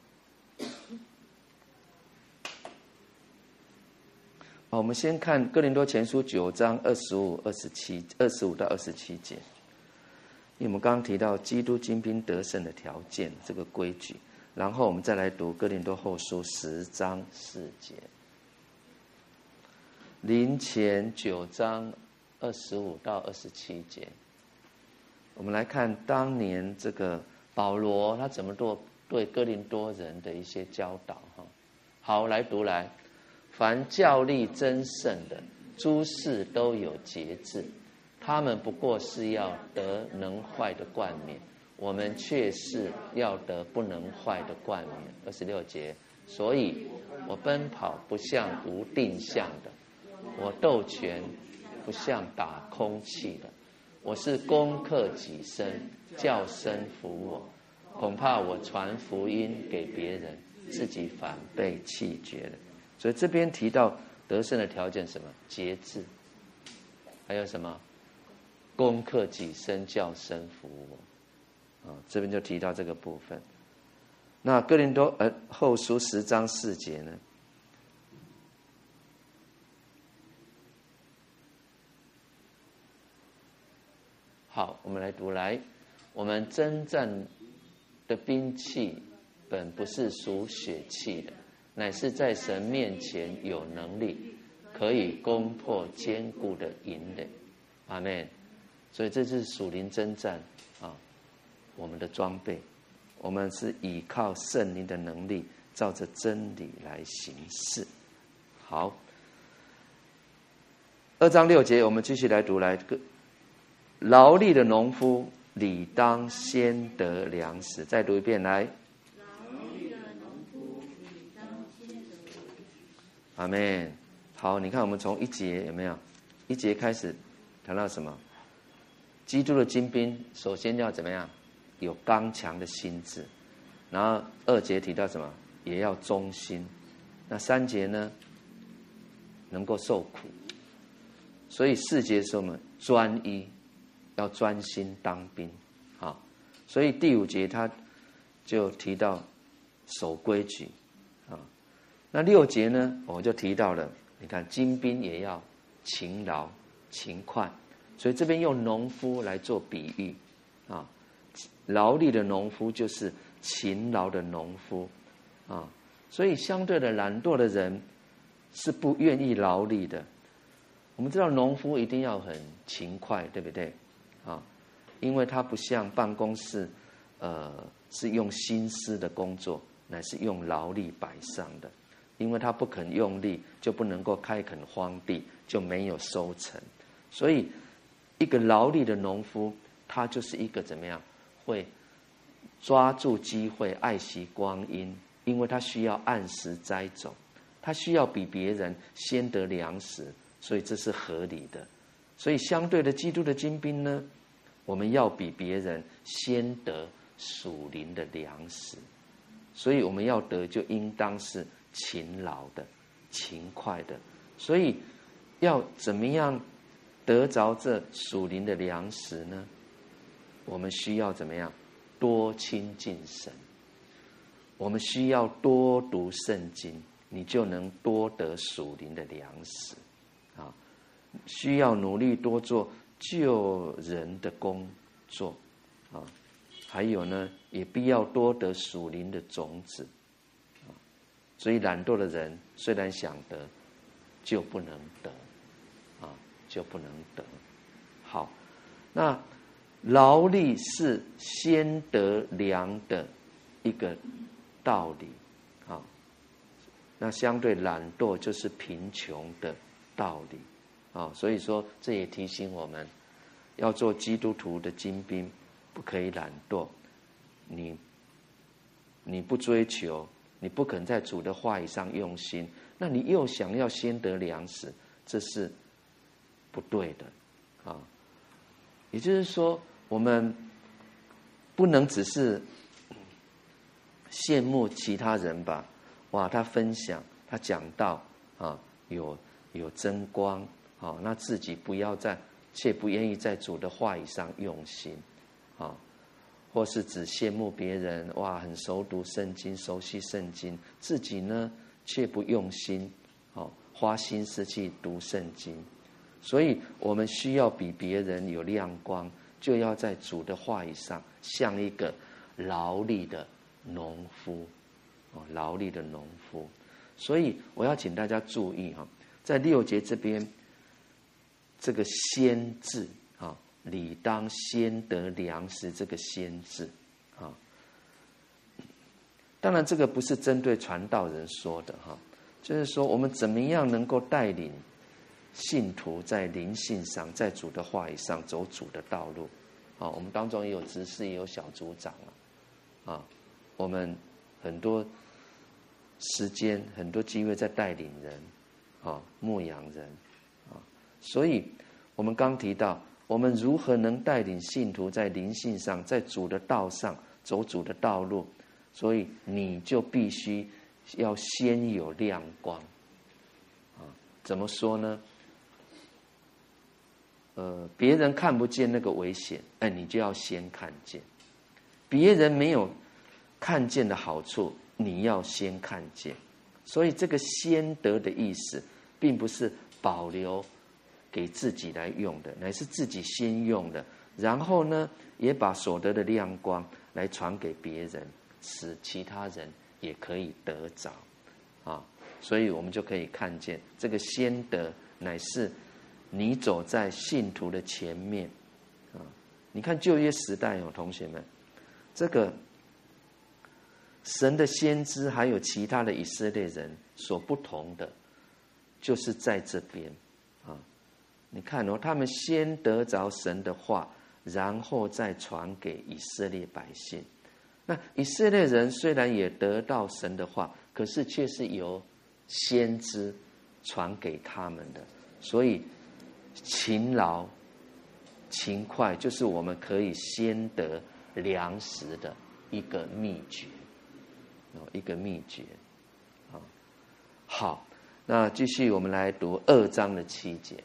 我们先看哥林多前书九章二十五、二十七、二十五到二十七节。因为我们刚刚提到基督精兵得胜的条件，这个规矩，然后我们再来读哥林多后书十章四节，林前九章二十五到二十七节。我们来看当年这个保罗他怎么做对哥林多人的一些教导哈。好，来读来，凡教力争胜的，诸事都有节制。他们不过是要得能坏的冠冕， 我们却是要得不能坏的冠冕。二十六节，所以我奔跑不像无定向的，我斗拳不像打空气的，我是攻克己身，叫身服我。恐怕我传福音给别人，自己反被弃绝了。所以这边提到得胜的条件，什么？节制，还有什么？攻克己身，叫身服我。啊，这边就提到这个部分。那哥林多呃后书十章四节呢？好，我们来读来，我们征战的兵器本不是属血气的，乃是在神面前有能力，可以攻破坚固的营垒。阿们。所以这是属灵征战啊，我们的装备，我们是依靠圣灵的能力，照着真理来行事。好，二章六节，我们继续来读来。劳力的农夫理当先得粮食。再读一遍来。阿们。好，你看我们从一节有没有？一节开始谈到什么？基督的精兵首先要怎么样？有刚强的心智。然后二节提到什么？也要忠心。那三节呢？能够受苦。所以四节是我们专一，要专心当兵。好，所以第五节他就提到守规矩。啊，那六节呢，我就提到了，你看精兵也要勤劳勤快。所以这边用农夫来做比喻啊，劳力的农夫就是勤劳的农夫啊，所以相对的懒惰的人是不愿意劳力的。我们知道农夫一定要很勤快，对不对啊？因为他不像办公室，呃，是用心思的工作，乃是用劳力摆上的。因为他不肯用力，就不能够开垦荒地，就没有收成。所以一个劳力的农夫，他就是一个怎么样？会抓住机会，爱惜光阴，因为他需要按时栽种，他需要比别人先得粮食，所以这是合理的。所以相对的，基督的精兵呢，我们要比别人先得属灵的粮食，所以我们要得就应当是勤劳的、勤快的。所以要怎么样得着这属灵的粮食呢？我们需要怎么样？多亲近神。我们需要多读圣经，你就能多得属灵的粮食啊！需要努力多做救人的工作啊！还有呢，也必要多得属灵的种子啊！所以懒惰的人虽然想得，就不能得啊！就不能得。好，那劳力是先得粮的一个道理啊。那相对懒惰就是贫穷的道理啊。所以说，这也提醒我们要做基督徒的精兵，不可以懒惰。你你不追求，你不肯在主的话语上用心，那你又想要先得粮食，这是不对的啊。也就是说，我们不能只是羡慕其他人吧？哇，他分享，他讲道啊，有有真光啊，那自己不要在，却不愿意在主的话语上用心啊，或是只羡慕别人，哇，很熟读圣经，熟悉圣经，自己呢却不用心，啊，花心思去读圣经。所以我们需要比别人有亮光，就要在主的话语上像一个劳力的农夫，哦，劳力的农夫。所以我要请大家注意哈，在六节这边，这个先字啊，理当先得粮食，这个先字啊，当然这个不是针对传道人说的哈，就是说我们怎么样能够带领信徒在灵性上，在主的话语上走主的道路啊，我们当中也有执事，也有小组长啊，啊，我们很多时间、很多机会在带领人，啊，牧养人，啊，所以我们刚提到，我们如何能带领信徒在灵性上，在主的道上走主的道路，所以你就必须要先有亮光，啊，怎么说呢？呃，别人看不见那个危险，哎，你就要先看见；别人没有看见的好处，你要先看见。所以这个先得的意思，并不是保留给自己来用的，乃是自己先用的，然后呢，也把所得的亮光来传给别人，使其他人也可以得着啊。所以我们就可以看见，这个先得乃是你走在信徒的前面啊！你看旧约时代哦，同学们，这个神的先知还有其他的以色列人所不同的，就是在这边啊！你看哦，他们先得着神的话，然后再传给以色列百姓。那以色列人虽然也得到神的话，可是却是由先知传给他们的，所以勤劳、勤快，就是我们可以先得粮食的一个秘诀，一个秘诀。好，那继续我们来读二章的七节。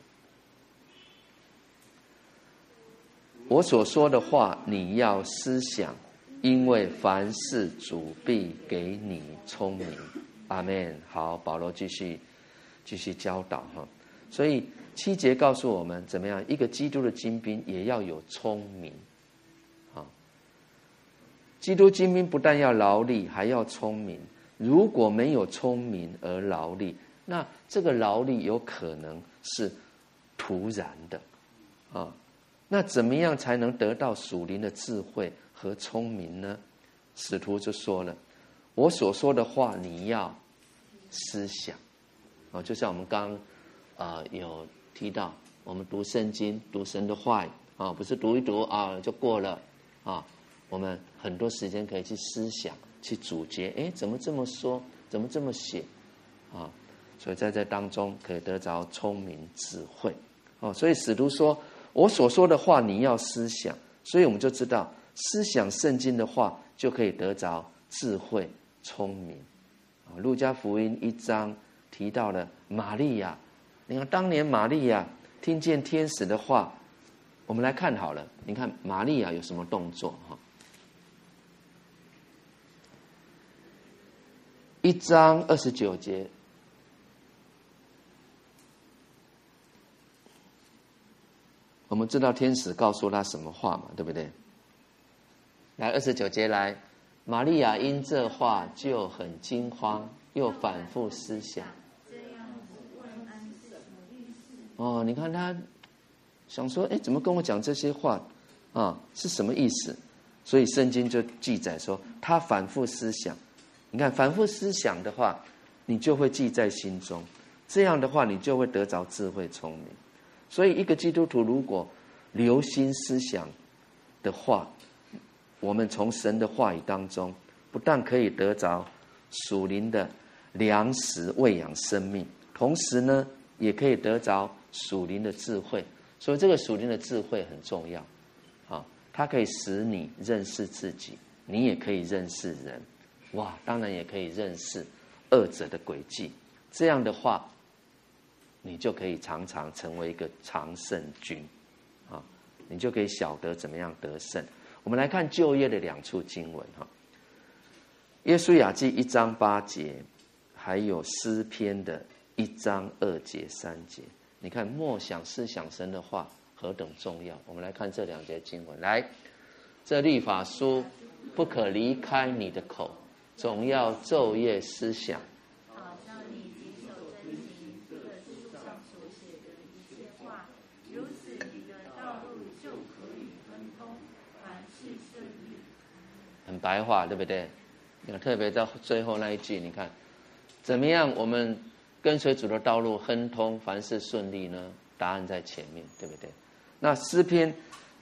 我所说的话，你要思想，因为凡事主必给你聪明。阿们。好，保罗继续继续教导哈，所以七节告诉我们怎么样？一个基督的精兵也要有聪明啊！基督精兵不但要劳力，还要聪明。如果没有聪明而劳力，那这个劳力有可能是徒然的啊！那怎么样才能得到属灵的智慧和聪明呢？使徒就说了：“我所说的话，你要思想。”啊，就像我们刚啊、呃、有提到，我们读圣经、读神的话啊，不是读一读啊就过了啊。我们很多时间可以去思想、去咀嚼，哎，怎么这么说？怎么这么写？啊，所以在这当中可以得着聪明智慧。哦，所以使徒说：“我所说的话，你要思想。”所以我们就知道，思想圣经的话，就可以得着智慧、聪明。啊，路加福音一章提到了玛利亚。你看，当年玛利亚听见天使的话，我们来看好了。你看玛利亚有什么动作？哈，一章二十九节，我们知道天使告诉他什么话嘛，对不对？来，二十九节来，玛利亚因这话就很惊慌，又反复思想。哦，你看他想说，哎，怎么跟我讲这些话啊？是什么意思？所以圣经就记载说，他反复思想。你看，反复思想的话，你就会记在心中。这样的话，你就会得着智慧、聪明。所以，一个基督徒如果留心思想的话，我们从神的话语当中，不但可以得着属灵的粮食喂养生命，同时呢，也可以得着属灵的智慧。所以这个属灵的智慧很重要啊，它可以使你认识自己，你也可以认识人，哇，当然也可以认识恶者的诡计。这样的话，你就可以常常成为一个常胜军啊，你就可以晓得怎么样得胜。我们来看旧约的两处经文哈，约书亚记一章八节，还有诗篇的一章二节三节。你看默想思想神的话何等重要。我们来看这两节经文。来，这律法书不可离开你的口，总要昼夜思想， 好像你谨守遵行这书上所写的一切话，如此你的道路就可以亨通，凡事顺利。 很白话，对不对？你看，特别到最后那一句，你看怎么样我们跟随主的道路亨通，凡事顺利呢？答案在前面，对不对？那诗篇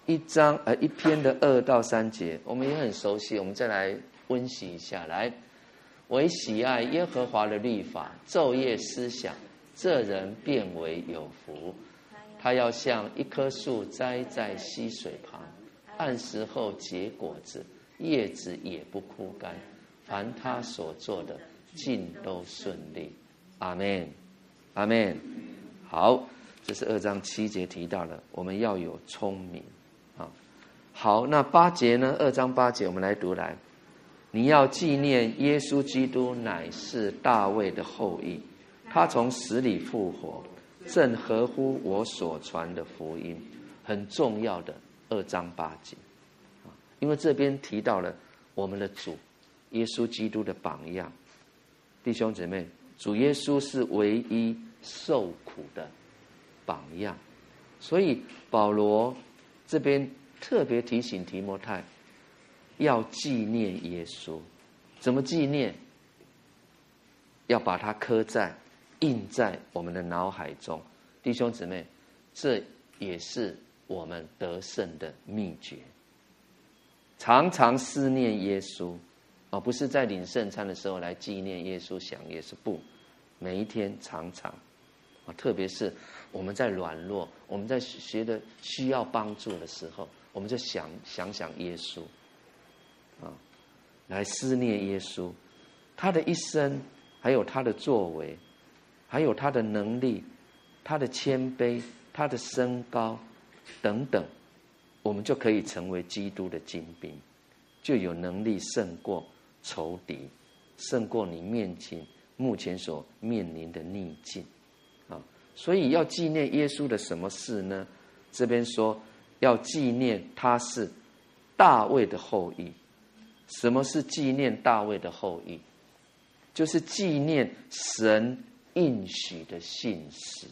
一章呃一篇的二到三节，我们也很熟悉，我们再来温习一下。来，唯喜爱耶和华的律法，昼夜思想，这人便为有福。他要像一棵树栽在溪水旁，按时候结果子，叶子也不枯干。凡他所做的，尽都顺利。阿们，阿们。好，这是二章七节提到了，我们要有聪明啊。好，那八节呢？二章八节，我们来读来。你要纪念耶稣基督乃是大卫的后裔，他从死里复活，正合乎我所传的福音。很重要的二章八节，因为这边提到了我们的主耶稣基督的榜样。弟兄姐妹，主耶稣是唯一受苦的榜样，所以保罗这边特别提醒提摩太要纪念耶稣。怎么纪念？要把它刻在印在我们的脑海中。弟兄姊妹，这也是我们得胜的秘诀。常常思念耶稣，而不是在领圣餐的时候来纪念耶稣，想耶稣，不，每一天常常，特别是我们在软弱，我们在觉得需要帮助的时候，我们就想想想耶稣，啊，来思念耶稣，他的一生，还有他的作为，还有他的能力，他的谦卑，他的身高等等，我们就可以成为基督的精兵，就有能力胜过仇敌，胜过你面前目前所面临的逆境啊！所以要纪念耶稣的什么事呢？这边说要纪念他是大卫的后裔。什么是纪念大卫的后裔？就是纪念神应许的信实。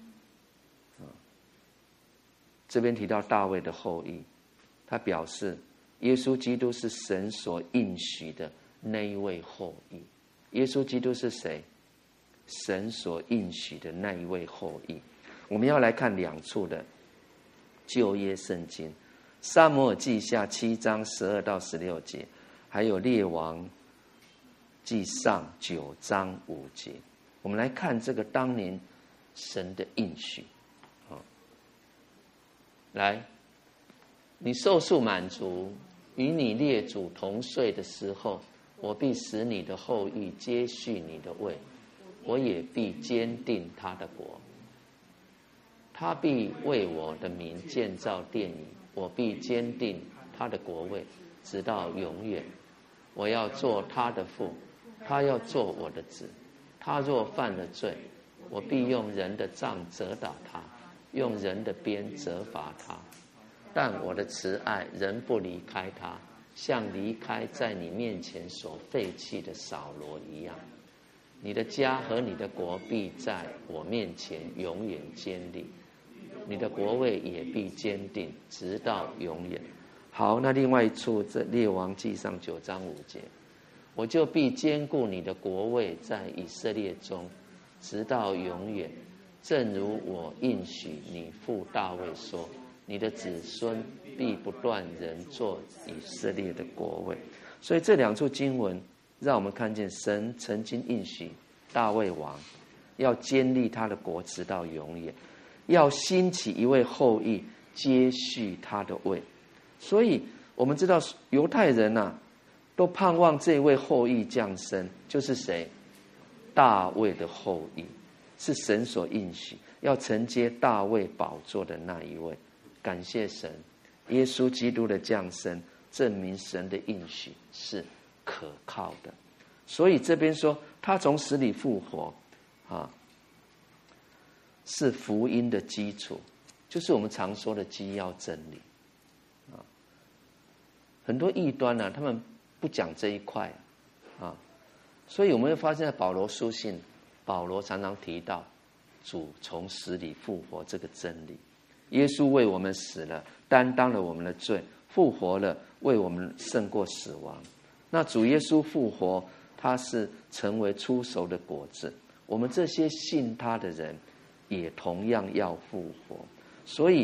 这边提到大卫的后裔，他表示耶稣基督是神所应许的那一位后裔。耶稣基督是谁？神所应许的那一位后裔。我们要来看两处的旧约圣经，撒母耳记下七章十二到十六节，还有列王记上九章五节。我们来看这个当年神的应许。来，你寿数满足，与你列祖同岁的时候，我必使你的后裔接续你的位，我也必坚定他的国。他必为我的名建造殿宇，我必坚定他的国位，直到永远。我要做他的父，他要做我的子。他若犯了罪，我必用人的杖责打他，用人的鞭责罚他。但我的慈爱仍不离开他，像离开在你面前所废弃的扫罗一样。你的家和你的国必在我面前永远坚立，你的国位也必坚定，直到永远。好，那另外一处，这列王记上九章五节，我就必坚固你的国位在以色列中，直到永远。正如我应许你父大卫说，你的子孙必不断人做以色列的国位。所以这两处经文让我们看见神曾经应许大卫王要坚立他的国直到永远，要兴起一位后裔接续他的位。所以我们知道犹太人啊，都盼望这位后裔降生，就是谁？大卫的后裔，是神所应许要承接大卫宝座的那一位。感谢神，耶稣基督的降生证明神的应许是可靠的。所以这边说他从死里复活啊，是福音的基础，就是我们常说的基要真理啊。很多异端呢、啊，他们不讲这一块啊，所以我们会发现在保罗书信，保罗常常提到主从死里复活这个真理。耶稣为我们死了，担当了我们的罪，复活了，为我们胜过死亡。那主耶稣复活，他是成为出熟的果子，我们这些信他的人也同样要复活。所以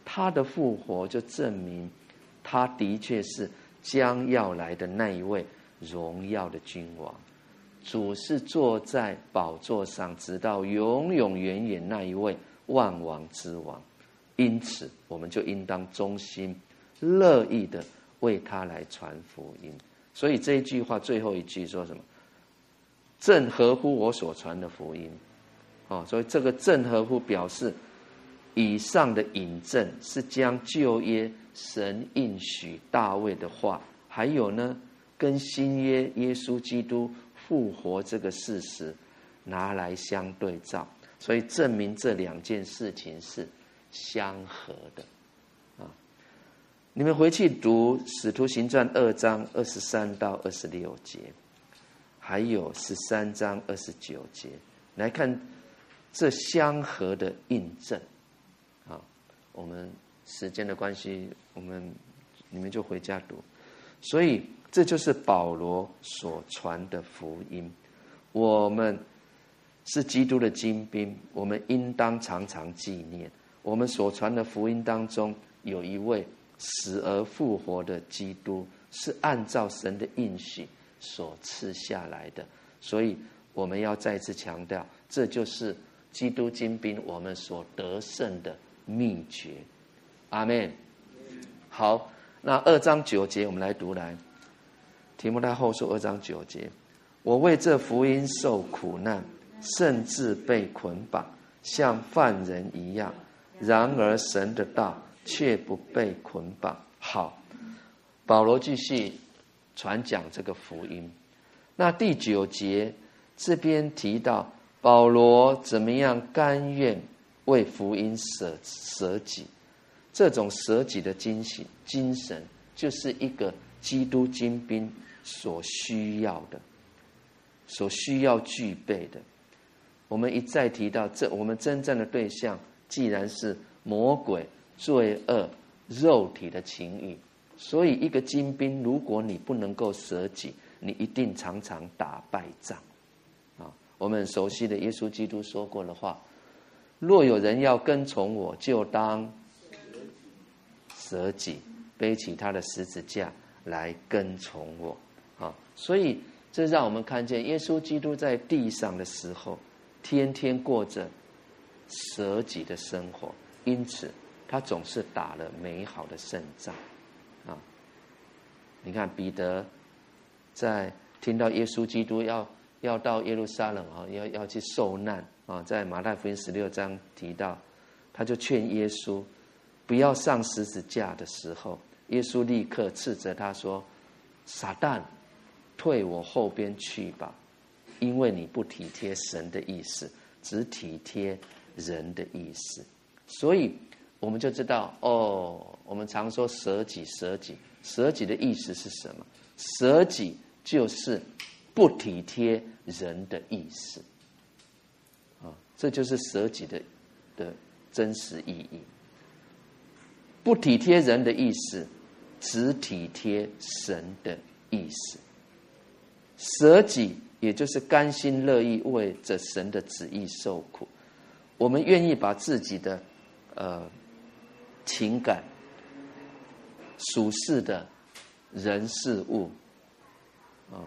他的复活就证明他的确是将要来的那一位荣耀的君王。主是坐在宝座上直到永永远远那一位万王之王，因此我们就应当忠心乐意的为他来传福音。所以这一句话最后一句说什么？正合乎我所传的福音。哦，所以这个正合乎表示以上的引证是将旧约神应许大卫的话，还有呢跟新约耶稣基督复活这个事实拿来相对照，所以证明这两件事情是相合的啊。你们回去读使徒行传二章二十三到二十六节，还有十三章二十九节，来看这相合的印证啊。我们时间的关系，我们你们就回家读。所以这就是保罗所传的福音。我们是基督的精兵，我们应当常常纪念，我们所传的福音当中有一位死而复活的基督，是按照神的应许所赐下来的。所以我们要再次强调，这就是基督精兵我们所得胜的秘诀。阿们。好，那二章九节我们来读来。提摩太后书二章九节，我为这福音受苦难，甚至被捆绑，像犯人一样，然而神的道却不被捆绑。好，保罗继续传讲这个福音。那第九节这边提到保罗怎么样甘愿为福音舍舍己，这种舍己的精神精神就是一个基督精兵所需要的，所需要具备的。我们一再提到，这我们真正的对象既然是魔鬼、罪恶、肉体的情欲，所以一个精兵，如果你不能够舍己，你一定常常打败仗啊。我们很熟悉的耶稣基督说过的话：若有人要跟从我，就当舍己，背起他的十字架来跟从我啊。所以这让我们看见耶稣基督在地上的时候，天天过着舍己的生活，因此他总是打了美好的胜仗啊。你看彼得在听到耶稣基督要要到耶路撒冷啊，要要去受难啊，在马太福音十六章提到，他就劝耶稣不要上十字架的时候，耶稣立刻斥责他说：撒旦，退我后边去吧，因为你不体贴神的意思，只体贴人的意思。所以我们就知道哦，我们常说舍己舍己，舍己的意思是什么？舍己就是不体贴人的意思啊，这就是舍己的的真实意义。不体贴人的意思，只体贴神的意思。舍己也就是甘心乐意为着神的旨意受苦。我们愿意把自己的呃情感、属世的人事物啊，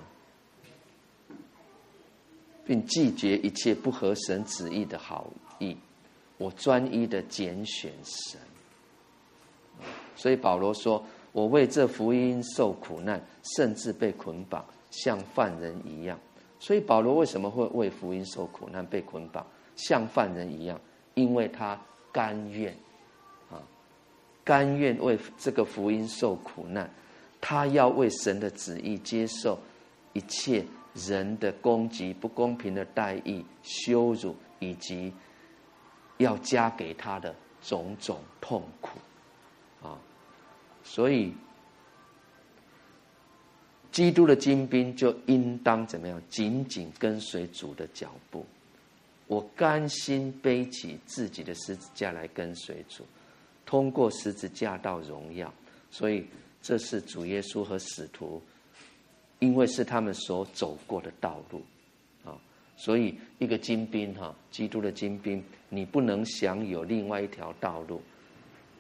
并拒绝一切不合神旨意的好意，我专一的拣选神。所以保罗说：我为这福音受苦难，甚至被捆绑，像犯人一样。所以保罗为什么会为福音受苦难、被捆绑，像犯人一样？因为他甘愿啊，甘愿为这个福音受苦难，他要为神的旨意接受一切人的攻击、不公平的待遇、羞辱，以及要加给他的种种痛苦啊。所以基督的精兵就应当怎么样？紧紧跟随主的脚步。我甘心背起自己的十字架来跟随主，通过十字架到荣耀。所以这是主耶稣和使徒，因为是他们所走过的道路啊。所以一个精兵哈，基督的精兵，你不能享有另外一条道路，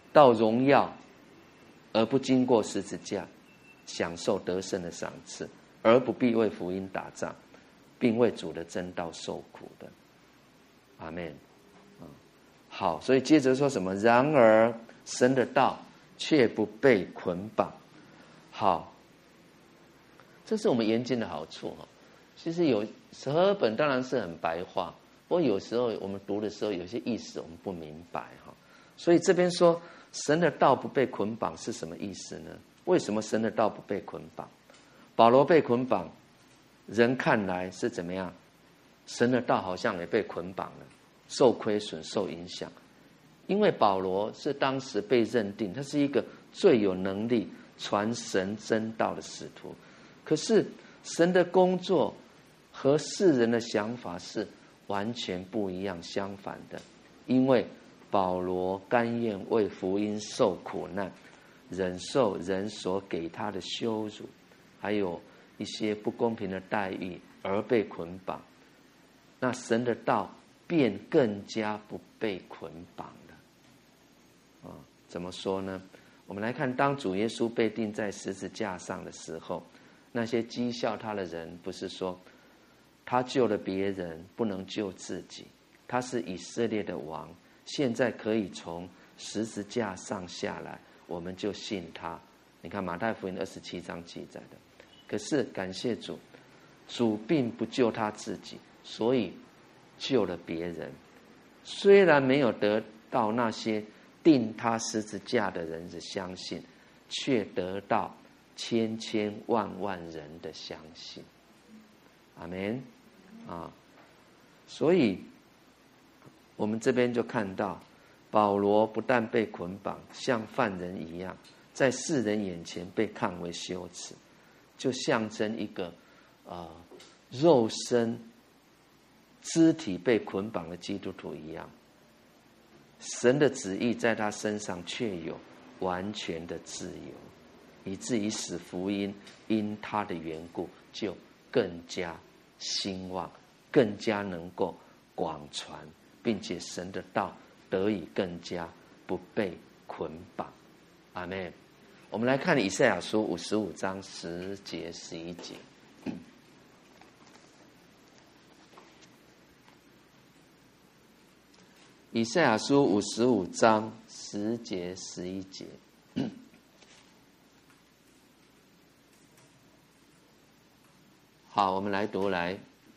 到荣耀，而不经过十字架，享受得胜的赏赐，而不必为福音打仗，并为主的真道受苦的。阿们。好，所以接着说什么？然而神的道却不被捆绑。好，这是我们研经的好处哈。其实有十二本当然是很白话，不过有时候我们读的时候，有些意思我们不明白哈。所以这边说神的道不被捆绑是什么意思呢？为什么神的道不被捆绑？保罗被捆绑，人看来是怎么样？神的道好像也被捆绑了，受亏损、受影响。因为保罗是当时被认定他是一个最有能力传神真道的使徒，可是神的工作和世人的想法是完全不一样、相反的。因为保罗甘愿为福音受苦难，忍受人所给他的羞辱，还有一些不公平的待遇而被捆绑，那神的道便更加不被捆绑了。啊，怎么说呢？我们来看，当主耶稣被钉在十字架上的时候，那些讥笑他的人不是说他救了别人，不能救自己，他是以色列的王，现在可以从十字架上下来，我们就信他。你看马太福音二十七章记载的。可是感谢主，主并不救他自己，所以救了别人。虽然没有得到那些钉他十字架的人的相信，却得到千千万万人的相信。阿们啊！所以我们这边就看到，保罗不但被捆绑，像犯人一样，在世人眼前被看为羞耻，就象征一个呃肉身肢体被捆绑的基督徒一样。神的旨意在他身上却有完全的自由，以至于使福音因他的缘故就更加兴旺，更加能够广传，并且神的道得以更加不被捆绑。阿们。我们来看以赛亚书五十五章十节十一节。以赛亚书五十五章十节十一节。好，我们来读来。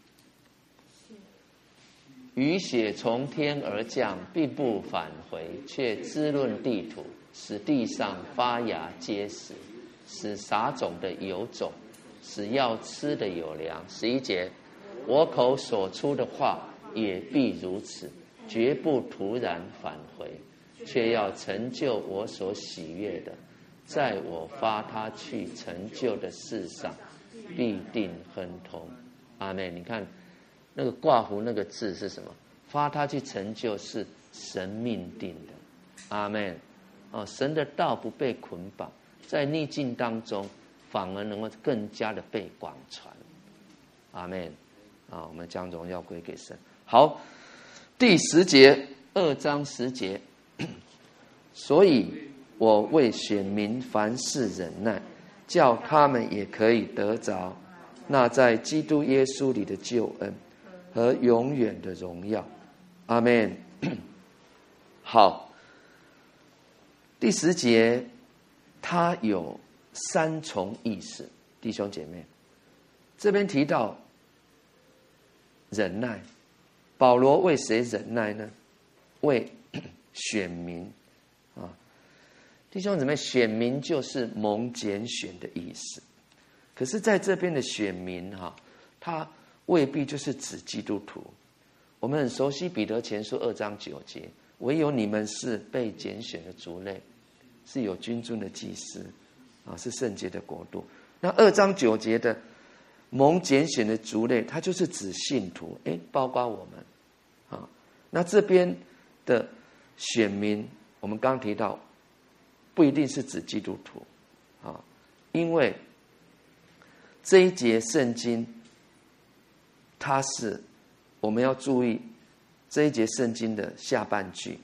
雨雪从天而降，并不返回，却滋润地土，使地上发芽结实，使撒种的有种，使要吃的有粮。十一节，我口所出的话也必如此，绝不突然返回，却要成就我所喜悦的，在我发他去成就的事上必定亨通。阿们。你看那个挂符那个字是什么？发他去成就是神命定的。阿们。哦，神的道不被捆绑，在逆境当中反而能够更加的被广传。阿们。啊，我们将荣耀归给神。好，第十节，二章十节。所以我为选民凡事忍耐，叫他们也可以得着那在基督耶稣里的救恩和永远的荣耀。阿们。好，第十节它有三重意思，弟兄姐妹，这边提到忍耐，保罗为谁忍耐呢？为选民啊，弟兄姊妹，选民就是蒙拣选的意思。可是在这边的选民哈、啊，他未必就是指基督徒。我们很熟悉彼得前书二章九节，唯有你们是被拣选的族类，是有君尊的祭司啊，是圣洁的国度。那二章九节的蒙拣选的族类，它就是指信徒，诶，包括我们啊。那这边的选民，我们刚提到，不一定是指基督徒啊，因为这一节圣经，它是我们要注意这一节圣经的下半句，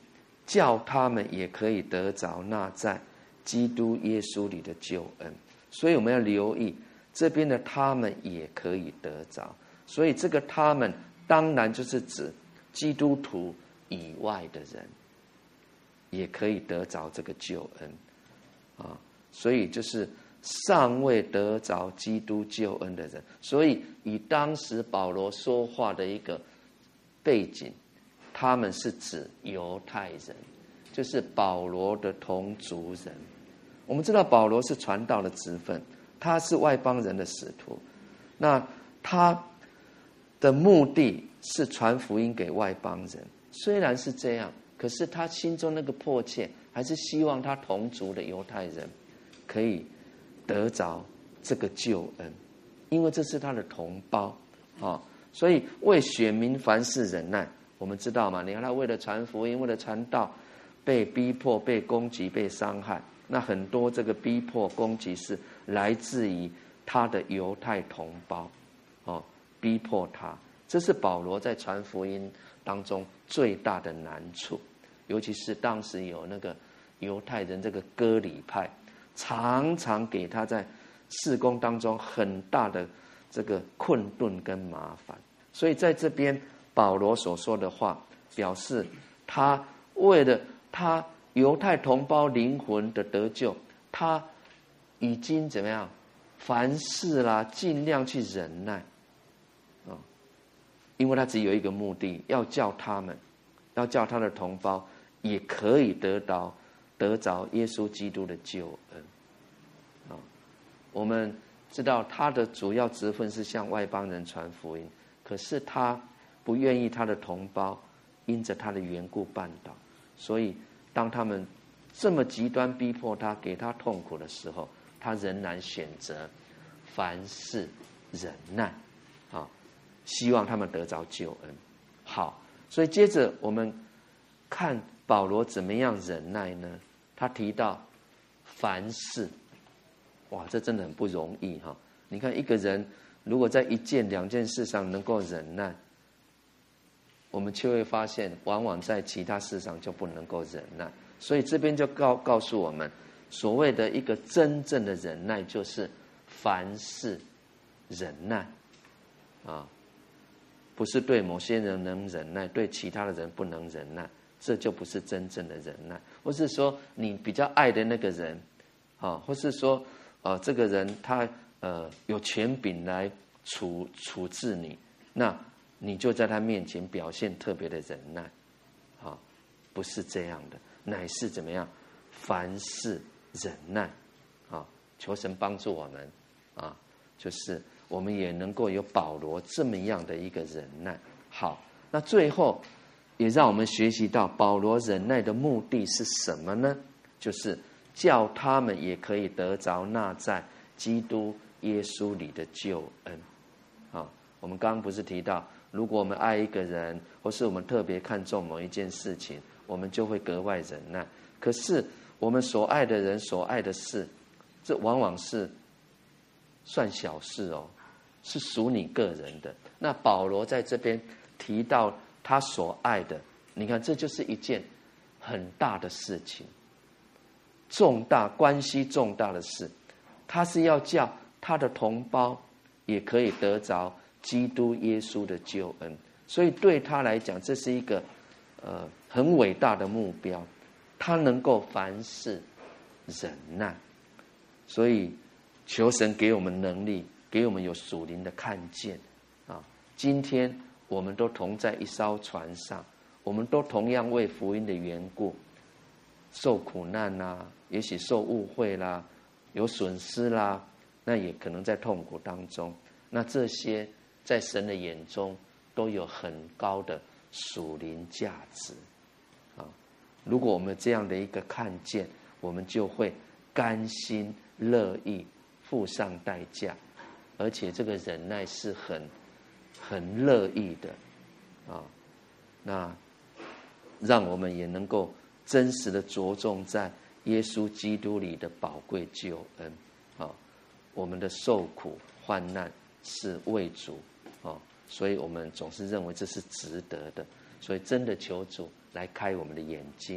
叫他们也可以得着那在基督耶稣里的救恩。所以我们要留意这边的他们也可以得着，所以这个他们当然就是指基督徒以外的人也可以得着这个救恩啊，所以就是尚未得着基督救恩的人。所以以当时保罗说话的一个背景，他们是指犹太人，就是保罗的同族人。我们知道保罗是传道的职分，他是外邦人的使徒，那他的目的是传福音给外邦人。虽然是这样，可是他心中那个迫切还是希望他同族的犹太人可以得着这个救恩，因为这是他的同胞啊。所以为选民凡事忍耐，我们知道嘛，你看他为了传福音，为了传道，被逼迫、被攻击、被伤害。那很多这个逼迫、攻击是来自于他的犹太同胞，哦，逼迫他。这是保罗在传福音当中最大的难处，尤其是当时有那个犹太人这个割礼派，常常给他在事工当中很大的这个困顿跟麻烦。所以在这边保罗所说的话，表示他为了他犹太同胞灵魂的得救，他已经怎么样？凡事啦，尽量去忍耐啊，因为他只有一个目的，要叫他们，要叫他的同胞也可以得到得着耶稣基督的救恩啊。我们知道他的主要职分是向外邦人传福音，可是他不愿意他的同胞因着他的缘故绊倒，所以当他们这么极端逼迫他，给他痛苦的时候，他仍然选择凡事忍耐啊，希望他们得着救恩。好，所以接着我们看保罗怎么样忍耐呢？他提到凡事，哇，这真的很不容易哈！你看一个人如果在一件两件事上能够忍耐，我们却会发现往往在其他事上就不能够忍耐。所以这边就告告诉我们，所谓的一个真正的忍耐就是凡事忍耐啊，不是对某些人能忍耐，对其他的人不能忍耐，这就不是真正的忍耐。或是说你比较爱的那个人啊，或是说呃这个人他呃有权柄来处处置你，那你就在他面前表现特别的忍耐啊，不是这样的，乃是怎么样？凡事忍耐啊！求神帮助我们啊，就是我们也能够有保罗这么样的一个忍耐。好，那最后也让我们学习到保罗忍耐的目的是什么呢？就是叫他们也可以得着那在基督耶稣里的救恩啊。我们刚刚不是提到，如果我们爱一个人，或是我们特别看重某一件事情，我们就会格外忍耐。可是我们所爱的人所爱的事，这往往是算小事哦，是属你个人的。那保罗在这边提到他所爱的，你看这就是一件很大的事情，重大关系重大的事，他是要叫他的同胞也可以得着基督耶稣的救恩。所以对他来讲，这是一个呃很伟大的目标，他能够凡事忍耐。所以求神给我们能力，给我们有属灵的看见啊！今天我们都同在一艘船上，我们都同样为福音的缘故受苦难啦，也许受误会啦，有损失啦，那也可能在痛苦当中。那这些在神的眼中都有很高的属灵价值啊！如果我们这样的一个看见，我们就会甘心乐意付上代价，而且这个忍耐是很很乐意的啊。那让我们也能够真实的着重在耶稣基督里的宝贵救恩啊。我们的受苦患难是为主啊，所以我们总是认为这是值得的。所以真的求主来开我们的眼睛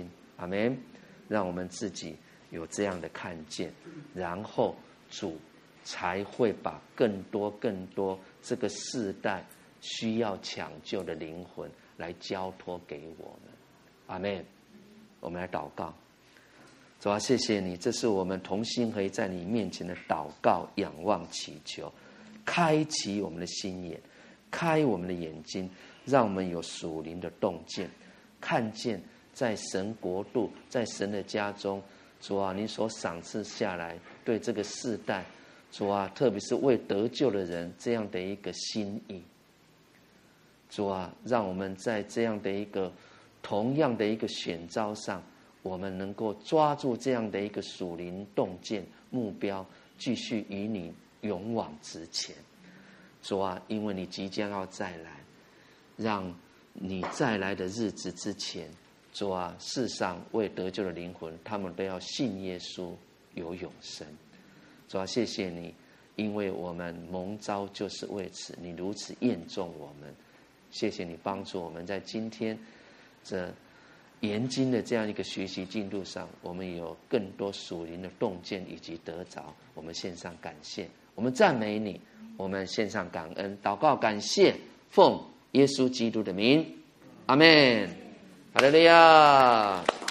阿们。让我们自己有这样的看见，然后主才会把更多更多这个世代需要抢救的灵魂来交托给我们。阿们。我们来祷告。主啊，谢谢你，这是我们同心合意在你面前的祷告、仰望、祈求，开启我们的心眼，开我们的眼睛，让我们有属灵的洞见，看见在神国度，在神的家中，主啊，你所赏赐下来对这个世代，主啊，特别是为得救的人这样的一个心意。主啊，让我们在这样的一个同样的一个选召上，我们能够抓住这样的一个属灵洞见目标，继续与你勇往直前。主啊，因为你即将要再来，让你再来的日子之前，主啊，世上未得救的灵魂，他们都要信耶稣有永生。主啊，谢谢你，因为我们蒙召就是为此，你如此验重我们。谢谢你帮助我们在今天这研经的这样一个学习进度上，我们有更多属灵的洞见以及得着，我们献上感谢，我们赞美你，我们献上感恩，祷告感谢，奉耶稣基督的名，阿们。哈利路亚。